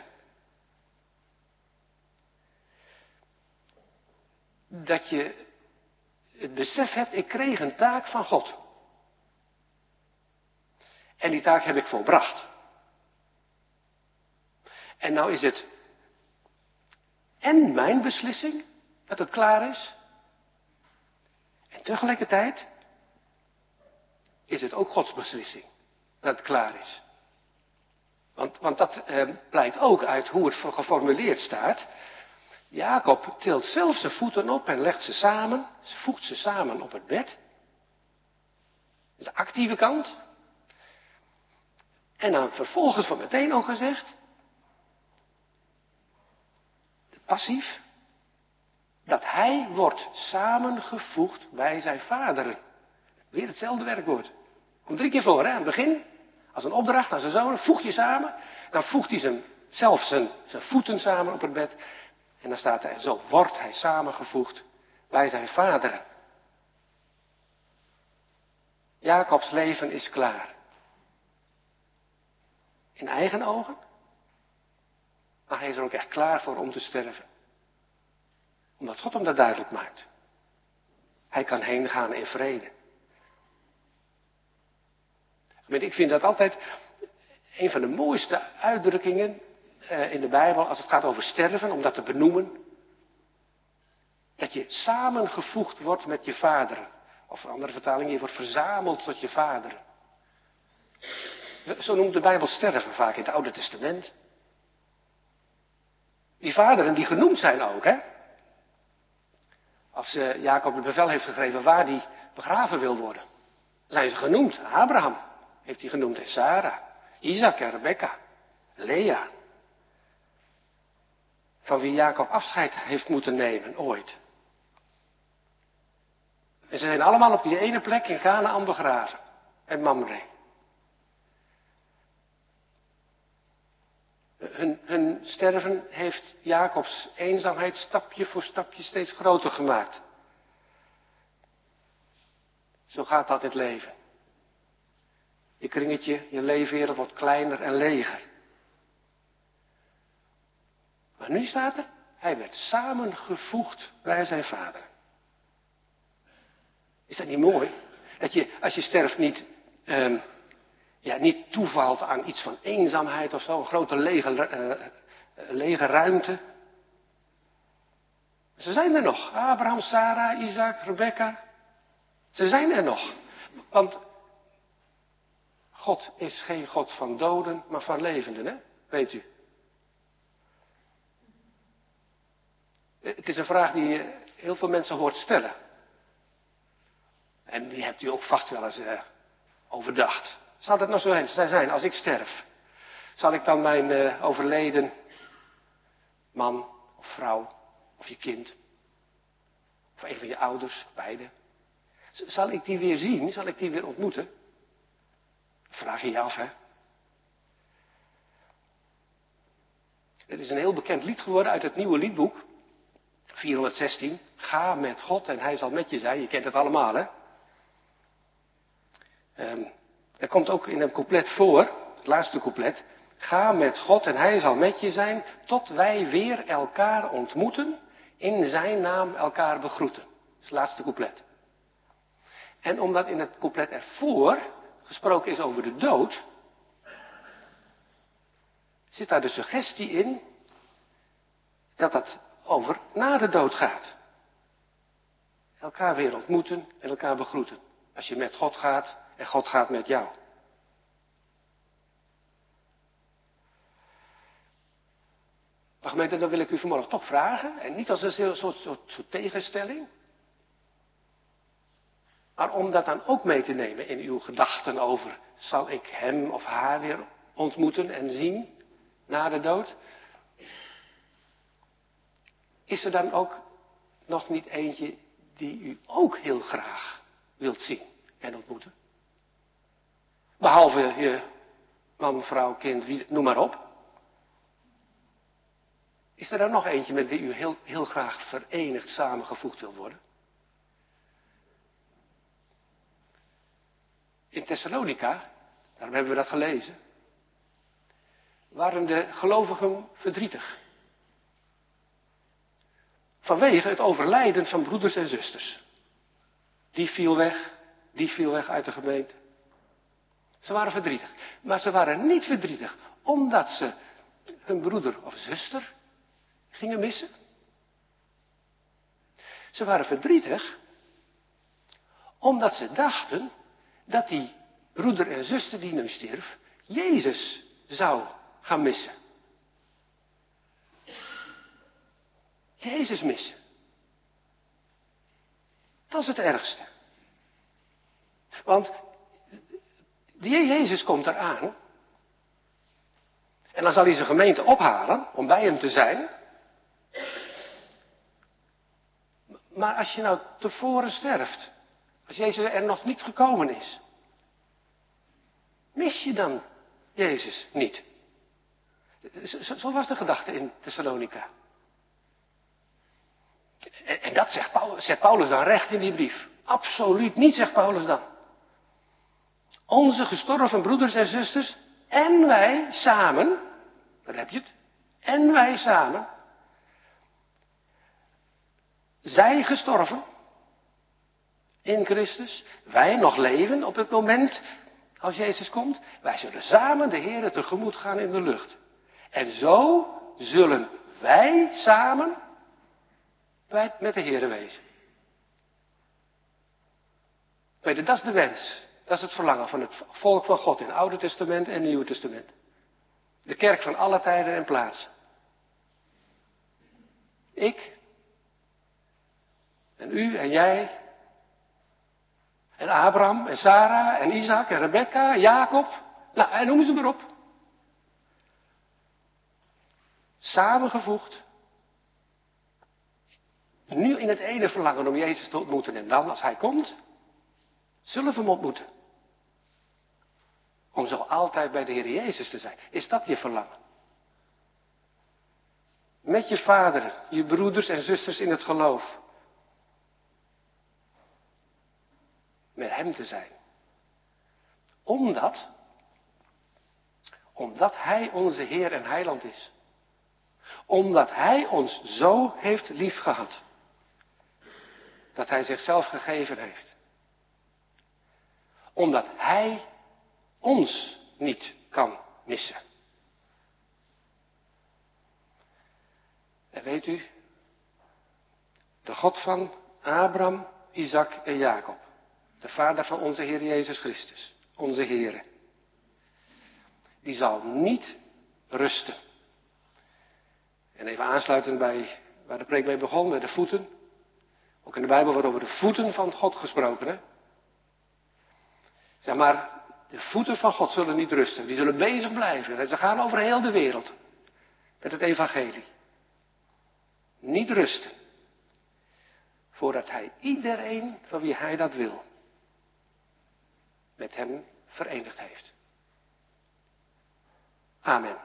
B: Dat je het besef hebt, ik kreeg een taak van God. En die taak heb ik volbracht. En nou is het en mijn beslissing dat het klaar is. En tegelijkertijd is het ook Gods beslissing dat het klaar is. Want dat blijkt ook uit hoe het geformuleerd staat. Jacob tilt zelf zijn voeten op en legt ze samen. Voegt ze samen op het bed. Dat is de actieve kant. En dan vervolgens van meteen ook gezegd. Passief. Dat hij wordt samengevoegd bij zijn vaderen. Weer hetzelfde werkwoord. Komt 3 keer voor, hè? Aan het begin. Als een opdracht aan zijn zonen. Voeg je samen. Dan voegt hij zelf zijn voeten samen op het bed. En dan staat er, zo wordt hij samengevoegd bij zijn vaderen. Jacobs leven is klaar. In eigen ogen. Maar hij is er ook echt klaar voor om te sterven. Omdat God hem dat duidelijk maakt. Hij kan heen gaan in vrede. Ik vind dat altijd een van de mooiste uitdrukkingen in de Bijbel als het gaat over sterven, om dat te benoemen. Dat je samengevoegd wordt met je vaderen. Of een andere vertaling, je wordt verzameld tot je vaderen. Zo noemt de Bijbel sterven vaak in het Oude Testament. Die vaderen die genoemd zijn ook, hè. Als Jacob het bevel heeft gegeven waar hij begraven wil worden. Dan zijn ze genoemd. Abraham heeft hij genoemd en Sarah. Isaac en Rebekka. Lea. Van wie Jacob afscheid heeft moeten nemen, ooit. En ze zijn allemaal op die ene plek in Kanaan begraven. En Mamre. Hun sterven heeft Jacobs eenzaamheid stapje voor stapje steeds groter gemaakt. Zo gaat dat in het leven. Je kringetje, je leefwereld wordt kleiner en leger. Maar nu staat er, hij werd samengevoegd bij zijn vader. Is dat niet mooi? Dat je, als je sterft, niet toevalt aan iets van eenzaamheid of zo, een grote lege ruimte. Ze zijn er nog. Abraham, Sarah, Isaac, Rebekka. Ze zijn er nog. Want God is geen God van doden, maar van levenden, hè? Weet u. Het is een vraag die heel veel mensen hoort stellen. En die hebt u ook vast wel eens overdacht. Zal het nou zo zijn, als ik sterf? Zal ik dan mijn overleden man of vrouw of je kind, of een van je ouders, beide, zal ik die weer zien? Zal ik die weer ontmoeten? Vraag je je af, hè? Het is een heel bekend lied geworden uit het nieuwe liedboek. 416. Ga met God en hij zal met je zijn. Je kent het allemaal, hè? Er komt ook in een couplet voor, het laatste couplet. Ga met God en hij zal met je zijn, tot wij weer elkaar ontmoeten, in zijn naam elkaar begroeten. Dat is het laatste couplet. En omdat in het couplet ervoor gesproken is over de dood, zit daar de suggestie in dat het over na de dood gaat. Elkaar weer ontmoeten en elkaar begroeten. Als je met God gaat en God gaat met jou. Maar gemeente, dan wil ik u vanmorgen toch vragen, en niet als een soort tegenstelling, maar om dat dan ook mee te nemen in uw gedachten over, zal ik hem of haar weer ontmoeten en zien na de dood? Is er dan ook nog niet eentje die u ook heel graag wilt zien en ontmoeten? Behalve je man, vrouw, kind, noem maar op. Is er dan nog eentje met wie u heel graag verenigd, samengevoegd wilt worden? In Thessalonica, daarom hebben we dat gelezen, waren de gelovigen verdrietig. Vanwege het overlijden van broeders en zusters. Die viel weg uit de gemeente. Ze waren verdrietig. Maar ze waren niet verdrietig omdat ze hun broeder of zuster gingen missen. Ze waren verdrietig omdat ze dachten dat die broeder en zuster die nu stierf, Jezus zou gaan missen. Jezus missen. Dat is het ergste. Want die Jezus komt eraan. En dan zal hij zijn gemeente ophalen om bij hem te zijn. Maar als je nou tevoren sterft, als Jezus er nog niet gekomen is, mis je dan Jezus niet? Zo was de gedachte in Thessalonica. En dat zegt Paulus dan recht in die brief. Absoluut niet, zegt Paulus dan. Onze gestorven broeders en zusters en wij samen, daar heb je het, en wij samen, zij gestorven in Christus, wij nog leven op het moment als Jezus komt, wij zullen samen de Heere tegemoet gaan in de lucht. En zo zullen wij samen met de Heere wezen. Tweede, dat is de wens. Dat is het verlangen van het volk van God in het Oude Testament en Nieuwe Testament. De kerk van alle tijden en plaatsen. Ik en u en jij en Abraham en Sarah en Isaac en Rebecca en Jacob. Nou, en noem ze maar op. Samengevoegd. Nu in het ene verlangen om Jezus te ontmoeten. En dan, als hij komt, zullen we hem ontmoeten. Om zo altijd bij de Heer Jezus te zijn. Is dat je verlangen? Met je vader, je broeders en zusters in het geloof. Met hem te zijn. Omdat hij onze Heer en Heiland is. Omdat hij ons zo heeft liefgehad. Dat hij zichzelf gegeven heeft. Omdat hij ons niet kan missen. En weet u, de God van Abraham, Isaac en Jacob, de vader van onze Heer Jezus Christus, onze Heere, die zal niet rusten. En even aansluitend bij waar de preek mee begon, met de voeten. Ook in de Bijbel wordt over de voeten van God gesproken, hè. Zeg maar, de voeten van God zullen niet rusten. Die zullen bezig blijven. En ze gaan over heel de wereld. Met het evangelie. Niet rusten. Voordat hij iedereen van wie hij dat wil, met hem verenigd heeft. Amen.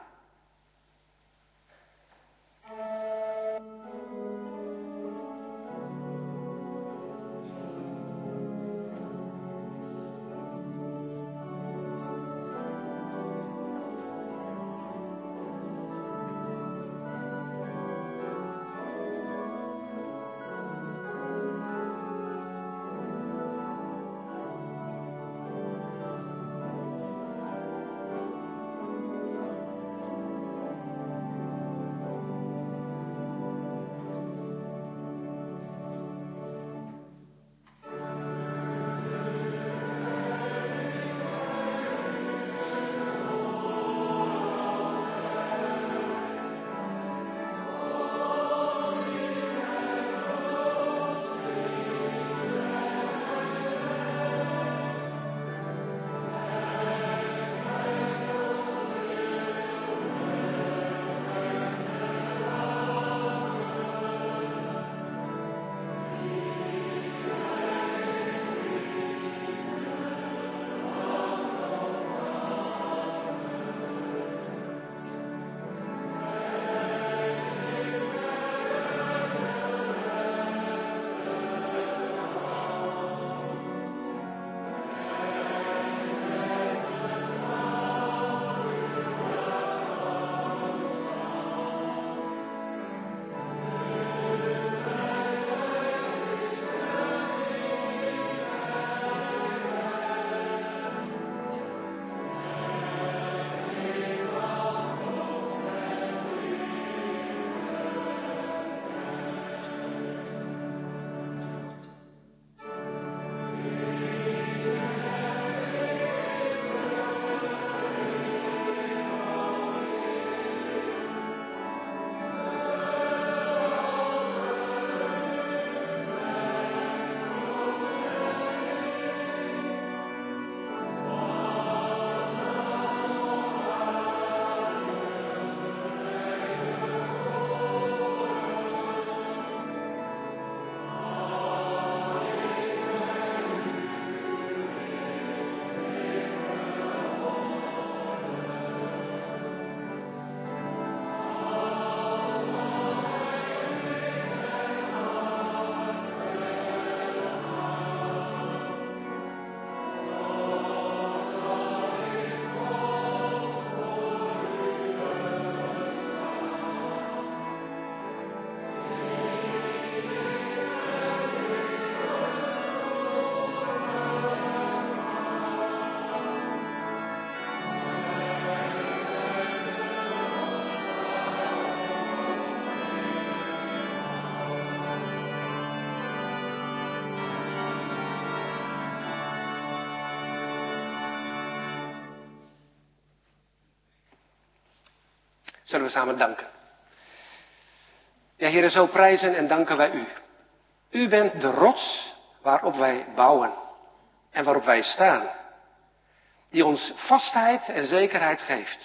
B: Zullen we samen danken. Ja, Heere, zo prijzen en danken wij u. U bent de rots waarop wij bouwen en waarop wij staan. Die ons vastheid en zekerheid geeft.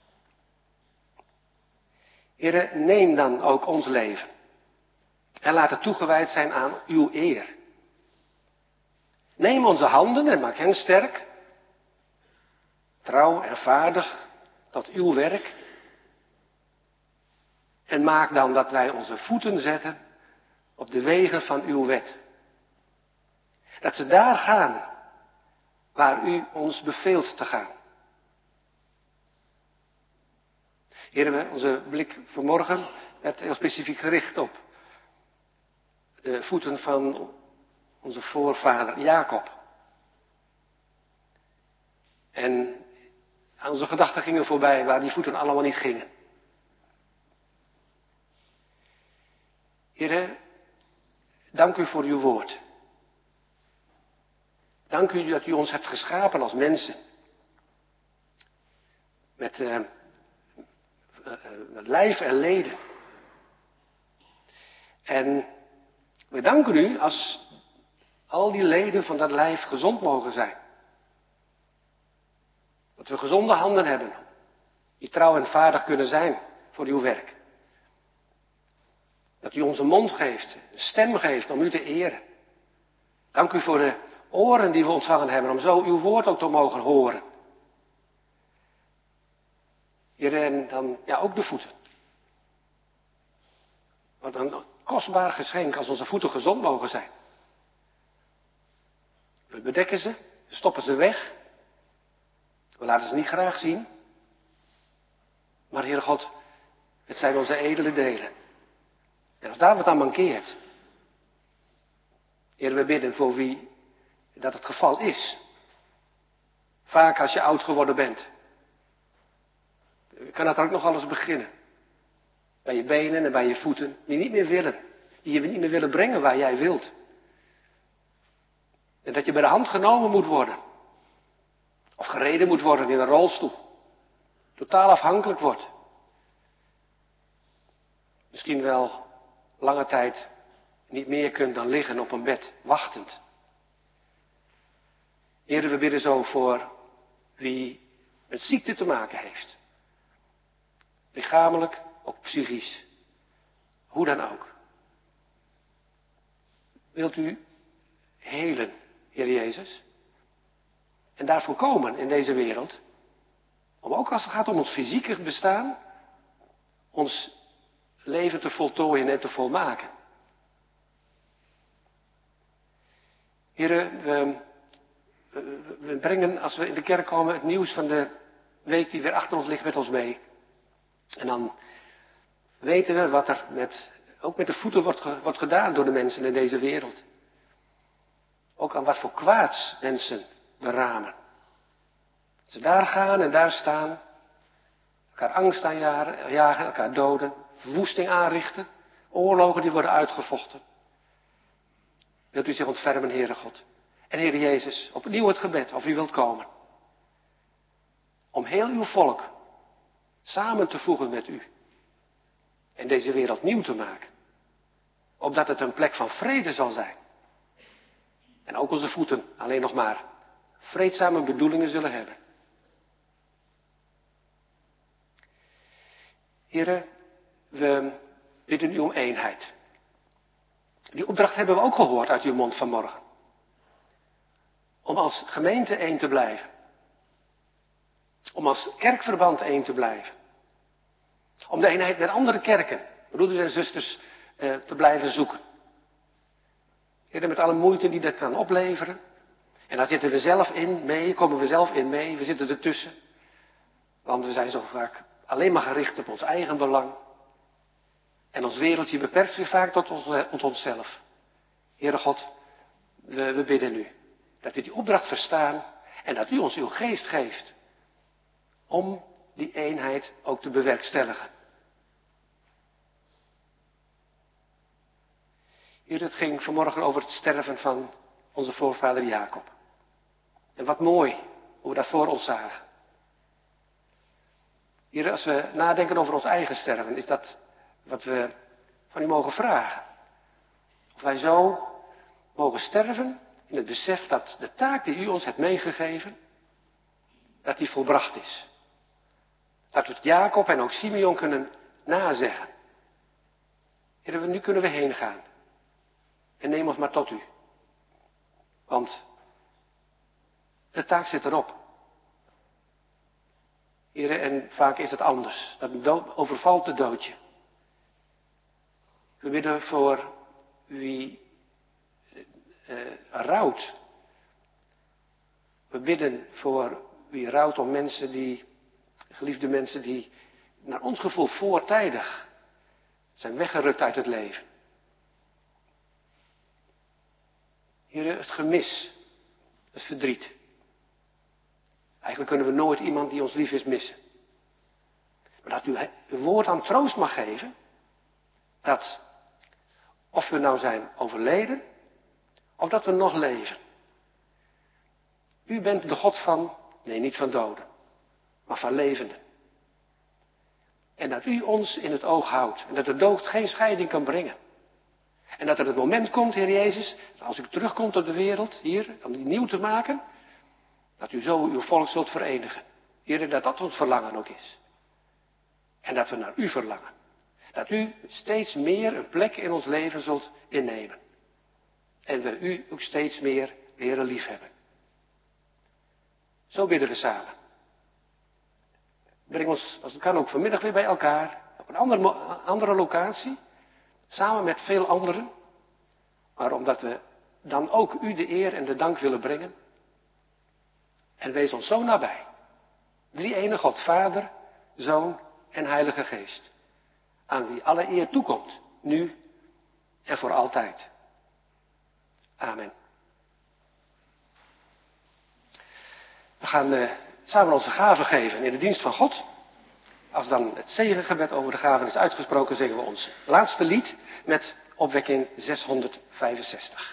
B: Heere, neem dan ook ons leven. En laat het toegewijd zijn aan uw eer. Neem onze handen en maak hen sterk. Trouw en vaardig tot uw werk. En maak dan dat wij onze voeten zetten op de wegen van uw wet. Dat ze daar gaan waar u ons beveelt te gaan. Heren, onze blik vanmorgen werd heel specifiek gericht op de voeten van onze voorvader Jacob. En aan onze gedachten gingen voorbij waar die voeten allemaal niet gingen. Heren, dank u voor uw woord. Dank u dat u ons hebt geschapen als mensen. Met lijf en leden. En we danken u als al die leden van dat lijf gezond mogen zijn. Dat we gezonde handen hebben. Die trouw en vaardig kunnen zijn voor uw werk. Dat u ons een mond geeft, een stem geeft om u te eren. Dank u voor de oren die we ontvangen hebben, om zo uw woord ook te mogen horen. Heer, en dan ja, ook de voeten. Wat een kostbaar geschenk als onze voeten gezond mogen zijn. We bedekken ze, we stoppen ze weg. We laten ze niet graag zien. Maar Heere God, het zijn onze edele delen. En als daar wat aan mankeert. Heer, we bidden voor wie dat het geval is. Vaak als je oud geworden bent. Kan dat ook nog alles beginnen. Bij je benen en bij je voeten. Die niet meer willen. Die je niet meer willen brengen waar jij wilt. En dat je bij de hand genomen moet worden. Of gereden moet worden in een rolstoel. Totaal afhankelijk wordt. Misschien wel lange tijd niet meer kunt dan liggen op een bed, wachtend. Heer, we bidden zo voor wie met ziekte te maken heeft. Lichamelijk, ook psychisch. Hoe dan ook. Wilt u helen, Heer Jezus? En daarvoor komen in deze wereld. Om ook als het gaat om ons fysieke bestaan. Ons leven te voltooien en te volmaken. Heren, we brengen als we in de kerk komen het nieuws van de week die weer achter ons ligt met ons mee. En dan weten we wat er ook met de voeten wordt gedaan door de mensen in deze wereld. Ook aan wat voor kwaads mensen beramen. Dat ze daar gaan en daar staan. Elkaar angst aanjagen, elkaar doden. Verwoesting aanrichten. Oorlogen die worden uitgevochten. Wilt u zich ontfermen, Heere God. En Heere Jezus, opnieuw het gebed of u wilt komen. Om heel uw volk samen te voegen met u. En deze wereld nieuw te maken. Opdat het een plek van vrede zal zijn. En ook onze voeten alleen nog maar vreedzame bedoelingen zullen hebben. Heren, we bidden u om eenheid. Die opdracht hebben we ook gehoord uit uw mond vanmorgen. Om als gemeente één te blijven. Om als kerkverband één te blijven. Om de eenheid met andere kerken, broeders en zusters, te blijven zoeken. Heren, met alle moeite die dat kan opleveren. En daar zitten we zelf in mee, komen we zelf in mee, we zitten ertussen. Want we zijn zo vaak alleen maar gericht op ons eigen belang. En ons wereldje beperkt zich vaak tot onszelf. Heere God, we bidden u dat we die opdracht verstaan en dat u ons uw geest geeft. Om die eenheid ook te bewerkstelligen. Heer, het ging vanmorgen over het sterven van onze voorvader Jacob. En wat mooi hoe we dat voor ons zagen. Heer, als we nadenken over ons eigen sterven, is dat wat we van u mogen vragen. Of wij zo mogen sterven in het besef dat de taak die u ons hebt meegegeven, dat die volbracht is. Dat we het Jacob en ook Simeon kunnen nazeggen. Heer, nu kunnen we heen gaan. En neem ons maar tot u. Want de taak zit erop. Heer, en vaak is het anders. Dat overvalt de doodje. We bidden voor wie rouwt. We bidden voor wie rouwt om mensen geliefde mensen die naar ons gevoel voortijdig zijn weggerukt uit het leven. Heer, het gemis, het verdriet. Eigenlijk kunnen we nooit iemand die ons lief is missen. Maar dat u uw woord aan troost mag geven, dat of we nou zijn overleden, of dat we nog leven. U bent de God van, nee, niet van doden, maar van levenden. En dat u ons in het oog houdt. En dat de dood geen scheiding kan brengen. En dat er het moment komt, Heer Jezus, als u terugkomt op de wereld, hier, om die nieuw te maken, dat u zo uw volk zult verenigen. Heer, dat ons verlangen ook is. En dat we naar u verlangen. Dat u steeds meer een plek in ons leven zult innemen. En we u ook steeds meer leren liefhebben. Zo bidden we samen. Breng ons, als het kan, ook vanmiddag weer bij elkaar. Op een andere locatie. Samen met veel anderen. Maar omdat we dan ook u de eer en de dank willen brengen. En wees ons zo nabij. Drie-ene God, Vader, Zoon en Heilige Geest. Aan wie alle eer toekomt. Nu en voor altijd. Amen. We gaan samen onze gaven geven in de dienst van God. Als dan het zegengebed over de gaven is uitgesproken, zingen we ons laatste lied met opwekking 665.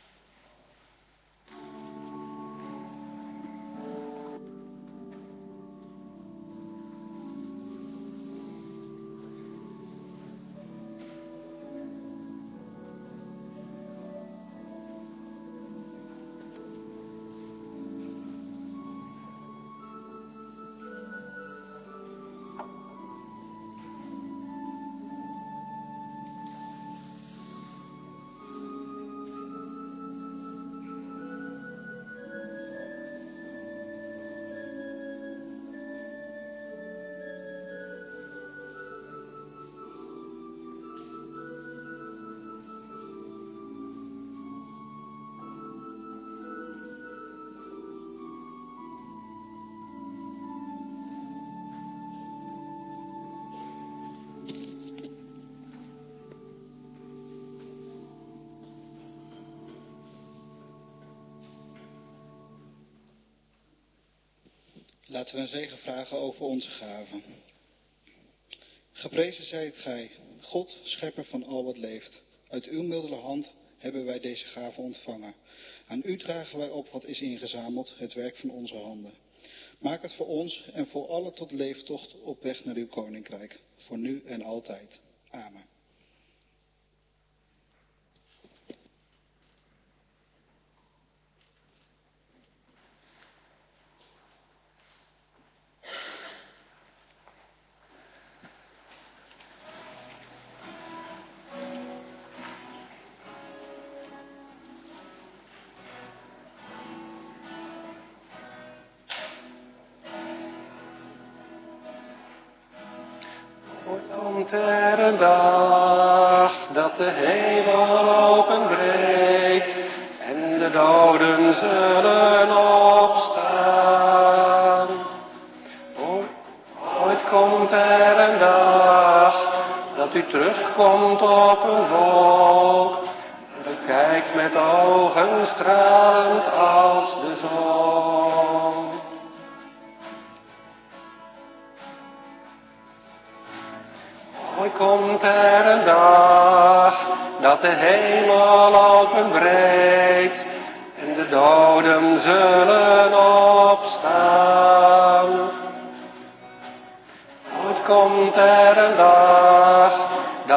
E: Laten we een zegen vragen over onze gaven. Geprezen zijt gij, God, schepper van al wat leeft. Uit uw mildere hand hebben wij deze gaven ontvangen. Aan u dragen wij op wat is ingezameld, het werk van onze handen. Maak het voor ons en voor alle tot leeftocht op weg naar uw koninkrijk. Voor nu en altijd. Amen.
B: Komt er een dag dat de hemel openbreekt en de doden zullen opstaan. Ooit komt er een dag dat u terugkomt op een wolk, bekijkt met ogen stralend als de zon. Ooit komt er een dag dat de hemel openbreekt en de doden zullen opstaan.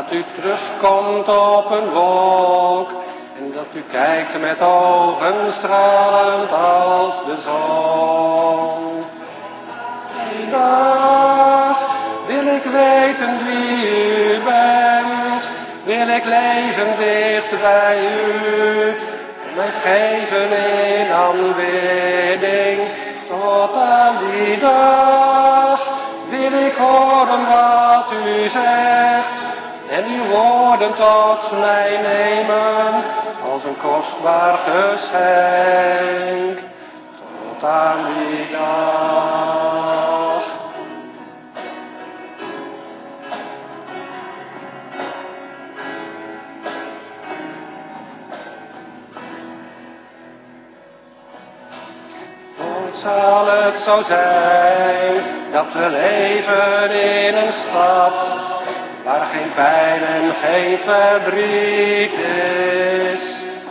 B: dat u terugkomt op een wolk en dat u kijkt met ogen stralend als de zon. Die dag wil ik weten wie u bent, wil ik leven dicht bij u en mij geven in aanbidding. Tot aan die dag wil ik horen wat u zegt en uw woorden tot mij nemen als een kostbaar geschenk. Tot aan die dag. Ooit zal het zo zijn dat we leven in een stad waar geen pijn en geen verdriet is.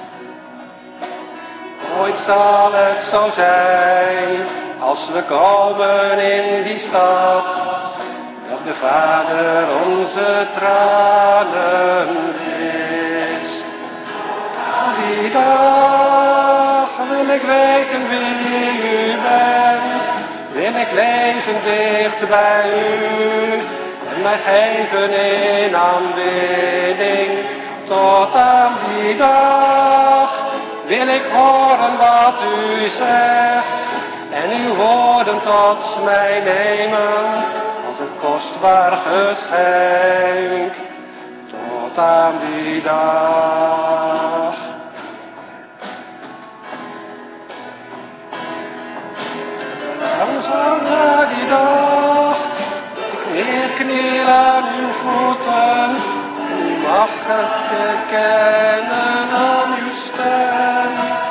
B: Ooit zal het zo zijn, als we komen in die stad, dat de Vader onze tranen wist. Aan die dag wil ik weten wie u bent, wil ik leven dicht bij u en mij geven in aanbidding. Tot aan die dag wil ik horen wat u zegt en uw woorden tot mij nemen als een kostbaar geschenk. Tot aan die dag. Dan zal na die dag dat ik neerkniel aan uw voeten en u mag herkennen aan uw stem.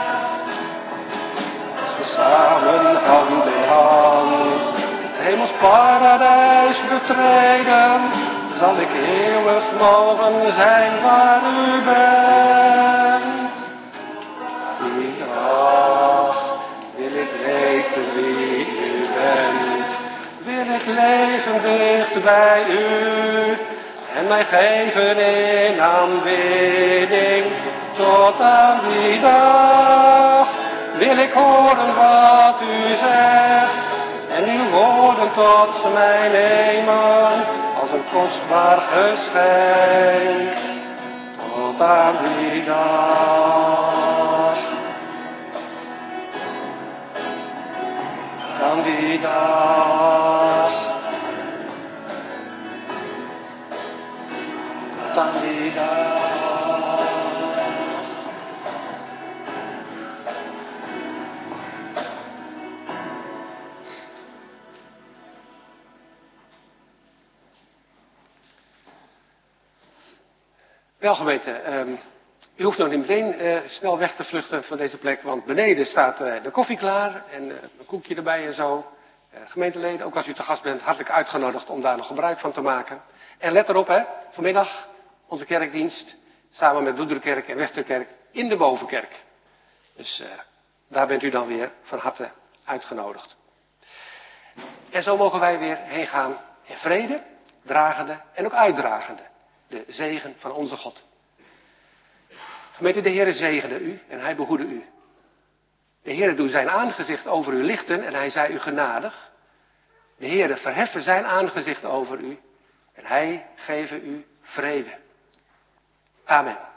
B: Als we samen hand in hand het hemels paradijs betreden, zal ik eeuwig mogen zijn waar u bent. Die dag wil ik weten wie u bent, wil ik leven dicht bij u en mij geven in aanbidding. Tot aan die dag wil ik horen wat u zegt en uw woorden tot mij nemen als een kostbaar geschenk. Tot aan die dag. Aan die dag. Tot aan die dag. Wel gemeente, u hoeft nog niet meteen snel weg te vluchten van deze plek, want beneden staat de koffie klaar en een koekje erbij en zo. Gemeenteleden, ook als u te gast bent, hartelijk uitgenodigd om daar nog gebruik van te maken. En let erop, vanmiddag onze kerkdienst, samen met Bloederkerk en Westerkerk in de Bovenkerk. Dus daar bent u dan weer van harte uitgenodigd. En zo mogen wij weer heen gaan in vrede, dragende en ook uitdragende de zegen van onze God. Gemeente, de Heere zegene u en hij behoede u. De Heere doet zijn aangezicht over u lichten en hij zij u genadig. De Heere verheffen zijn aangezicht over u en hij geven u vrede. Amen.